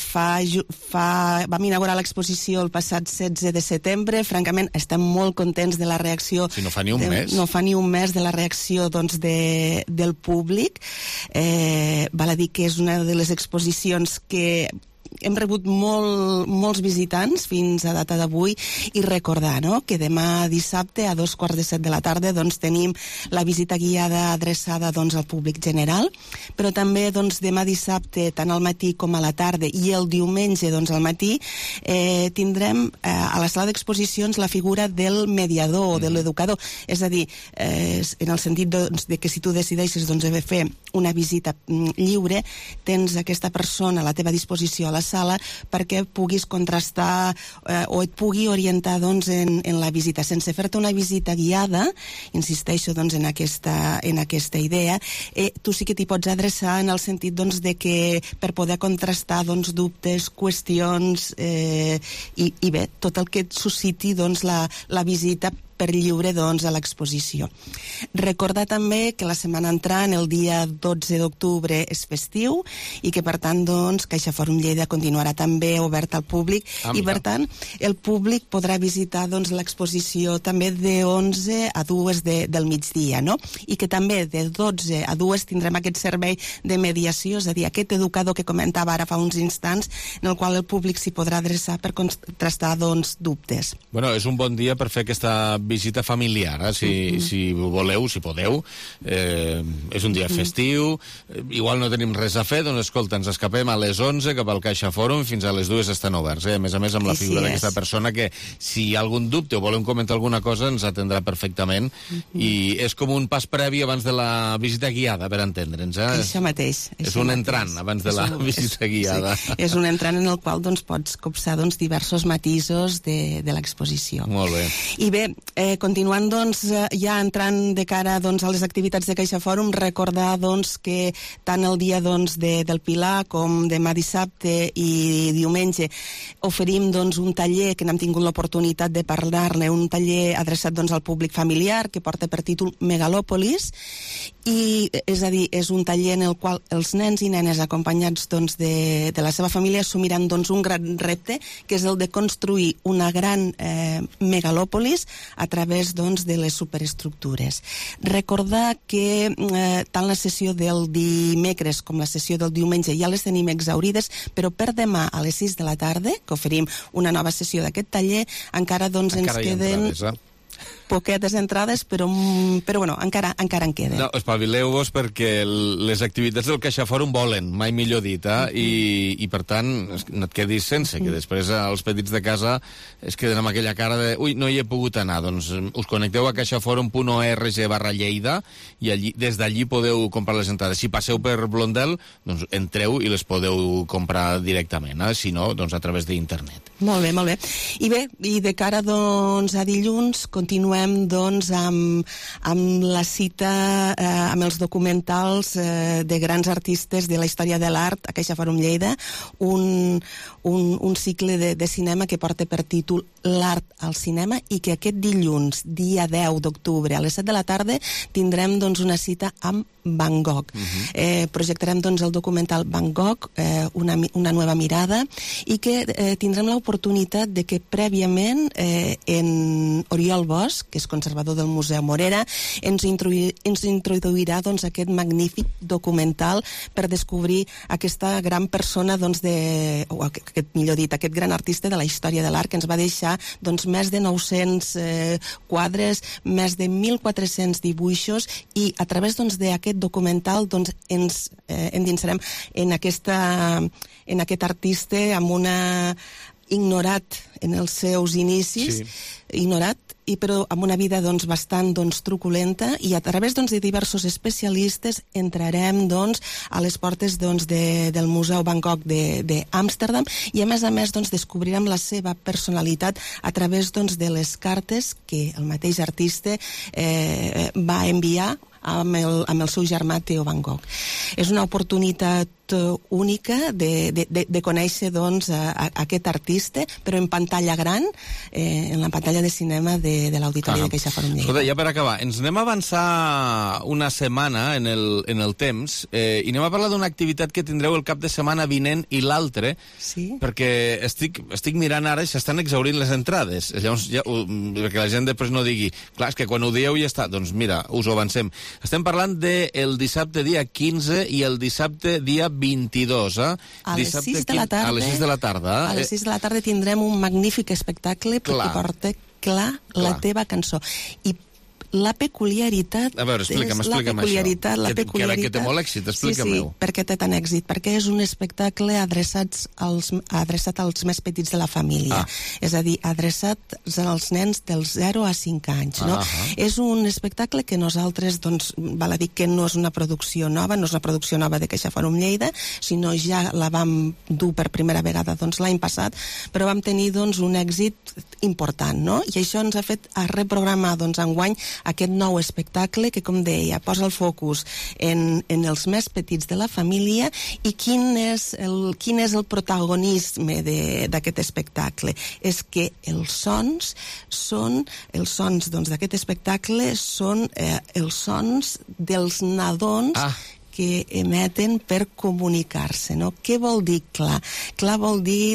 Vam inaugurar l'exposició el passat 16 de setembre. Francament, estem molt contents de la reacció. Si no fa ni un mes. No fa ni un mes de la reacció del públic. Val a dir que és una de les exposicions que hem rebut molts visitants fins a data d'avui, i recordar que demà dissabte a 2:15 de la tarda tenim la visita guiada adreçada al públic general, però també demà dissabte tant al matí com a la tarda i el diumenge al matí tindrem a la sala d'exposicions la figura del mediador o de l'educador, és a dir, en el sentit de que si tu decideixes de fer una visita lliure, tens aquesta persona a la teva disposició a la sala perquè puguis contrastar o et pugui orientar en la visita, sense fer-te una visita guiada. Insisteixo en aquesta idea. Tu sí que t'hi pots adreçar en el sentit de que per poder contrastar dubtes, qüestions i bé, tot el que et susciti la visita per lliure a l'exposició. Recordar també que la setmana entrant, el dia 12 d'octubre, és festiu i que, per tant, Caixa Fòrum Lleida continuarà també obert al públic i, per tant, el públic podrà visitar l'exposició també de 11 a 2 del migdia, no? I que també de 12 a 2 tindrem aquest servei de mediació, és a dir, aquest educador que comentava ara fa uns instants, en el qual el públic s'hi podrà adreçar per contrastar dubtes. Bueno, és un bon dia per fer aquesta visita familiar, si voleu, si podeu. És un dia festiu, igual no tenim res a fer, escolta, ens escapem a les 11 cap al Caixa Fòrum, fins a les 2 estan oberts. A més amb la figura d'aquesta persona que, si hi ha algun dubte o volem comentar alguna cosa, ens atendrà perfectament, i és com un pas previ abans de la visita guiada, per entendre'ns. Això mateix. És un entrant abans de la visita guiada. És un entrant en el qual pots copsar diversos matisos de l'exposició. Molt bé. I bé, continuant ja entrant de cara a les activitats de Caixa Fòrum, recordar que tant el dia del Pilar com demà dissabte i diumenge oferim un taller que n'hem tingut l'oportunitat de parlar-ne, un taller adreçat al públic familiar que porta per títol Megalòpolis, i és a dir, és un taller en el qual els nens i nenes acompanyats de la seva família assumiran un gran repte, que és el de construir una gran megalòpolis a través de les superestructures. Recordar que tant la sessió del dimecres com la sessió del diumenge ja les tenim exhaurides, però per demà a les 6 de la tarda, que oferim una nova sessió d'aquest taller, encara ens queden poquetes entrades, però bueno, encara en queden. No, espavileu-vos perquè les activitats del Caixa Fòrum volen, mai millor dit, i per tant, no et quedis sense, que després els petits de casa es queden amb aquella cara de ui, no hi he pogut anar. Doncs us connecteu a caixaforum.org/Lleida i allí, des d'allí podeu comprar les entrades. Si passeu per Blondel, doncs entreu i les podeu comprar directament, si no, doncs a través d'internet. Molt bé, molt bé. I bé, i de cara a dilluns, continuem amb la cita, amb els documentals de grans artistes de la història de l'art a Caixa Fòrum Lleida, un cicle de cinema que porta per títol L'art al cinema, i que aquest dilluns, dia 10 d'octubre, a les 7 de la tarda, tindrem una cita amb Van Gogh. Projectarem el documental Van Gogh, una nova mirada, i que tindrem l'oportunitat de que prèviament en Oriol Bosch, que és conservador del Museu Morera, ens introduirà aquest magnífic documental per descobrir aquesta gran persona, aquest gran artista de la història de l'art, que ens va deixar més de 900 quadres, més de 1.400 dibuixos, i a través d'aquest documental ens endinsarem en aquest artista amb ignorat en els seus inicis, ignorat, però amb una vida bastant truculenta, i a través de diversos especialistes entrarem a les portes del Museu Van Gogh d'Amsterdam, i a més descobrirem la seva personalitat a través de les cartes que el mateix artista va enviar amb el seu germà Theo Van Gogh. És una oportunitat única de conèixer aquest artista, però en pantalla gran, en la pantalla de cinema de l'Auditori de CaixaForum Lleida. Escolta, ja per acabar, ens anem a avançar una setmana en el temps i anem a parlar d'una activitat que tindreu el cap de setmana vinent i l'altre, perquè estic mirant ara i s'estan exhaurint les entrades. Llavors, perquè la gent després no digui, clar, és que quan ho dieu ja està. Doncs mira, us ho avancem. Estem parlant del dissabte dia 15 i el dissabte dia 22, A les 6 de la tarda. A les 6 de la tarda. A les 6 de la tarda tindrem un magnífic espectacle perquè porta clar la teva cançó. I la peculiaritat... A veure, explica'm això. Que té molt èxit, explica-m'ho. Sí, per què té tant èxit? Perquè és un espectacle adreçat als més petits de la família. És a dir, adreçat als nens dels 0 a 5 anys. És un espectacle que nosaltres, val a dir que no és una producció nova, no és una producció nova de CaixaForum Lleida, sinó ja la vam dur per primera vegada l'any passat, però vam tenir un èxit important, no? I això ens ha fet a reprogramar enguany aquest nou espectacle que, com deia, posa el focus en els més petits de la família. I quin és el protagonisme d'aquest espectacle? És que els sons d'aquest espectacle són els sons dels nadons que emeten per comunicar-se, no? Què vol dir clar? Clar vol dir,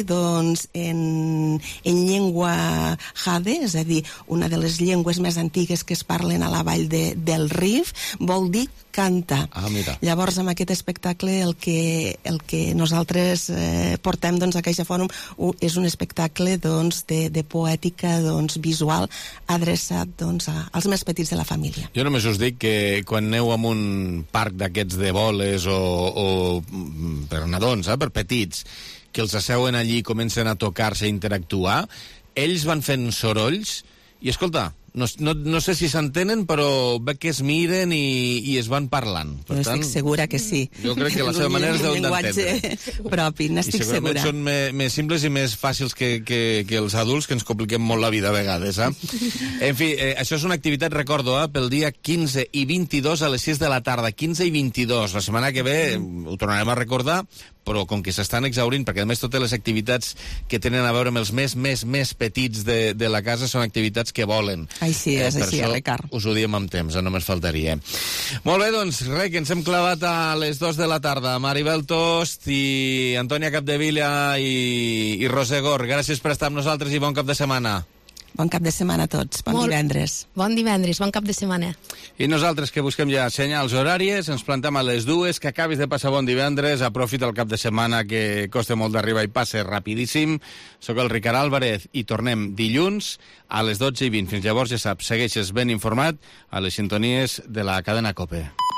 en llengua jade, és a dir, una de les llengües més antigues que es parlen a la vall del Rif, vol dir cantar. Llavors, amb aquest espectacle, el que nosaltres portem a CaixaForum és un espectacle de poètica visual adreçat als més petits de la família. Jo només us dic que quan aneu a un parc d'aquests de boles o per nadons, per petits, que els asseuen allí i comencen a tocar-se i interactuar, ells van fent sorolls i, escolta, no sé si s'entenen, però veig que es miren i es van parlant. Jo estic segura que sí. Jo crec que la seva manera es deu d'entendre. Un llenguatge propi, n'estic segura. I segurament són més simples i més fàcils que els adults, que ens compliquem molt la vida a vegades. En fi, això és una activitat, recordo, pel dia 15 i 22 a les 6 de la tarda. 15 i 22. La setmana que ve ho tornarem a recordar, però com que s'estan exhaurint, perquè a més totes les activitats que tenen a veure amb els més petits de la casa són activitats que volen. Així és, Ricard. Us ho diem amb temps, només faltaria. Molt bé, doncs, que ens hem clavat a les 2 de la tarda. Maribel Tost i Antònia Capdevila i Roser Gor, gràcies per estar amb nosaltres i bon cap de setmana. Bon cap de setmana a tots. Bon divendres. Bon divendres, bon cap de setmana. I nosaltres, que busquem ja senyals horàries, ens plantem a les 2, que acabis de passar bon divendres, aprofita el cap de setmana que costa molt d'arribar i passa rapidíssim. Soc el Ricard Álvarez i tornem dilluns a les 12:20. Fins llavors, ja saps, segueixes ben informat a les sintonies de la cadena COPE.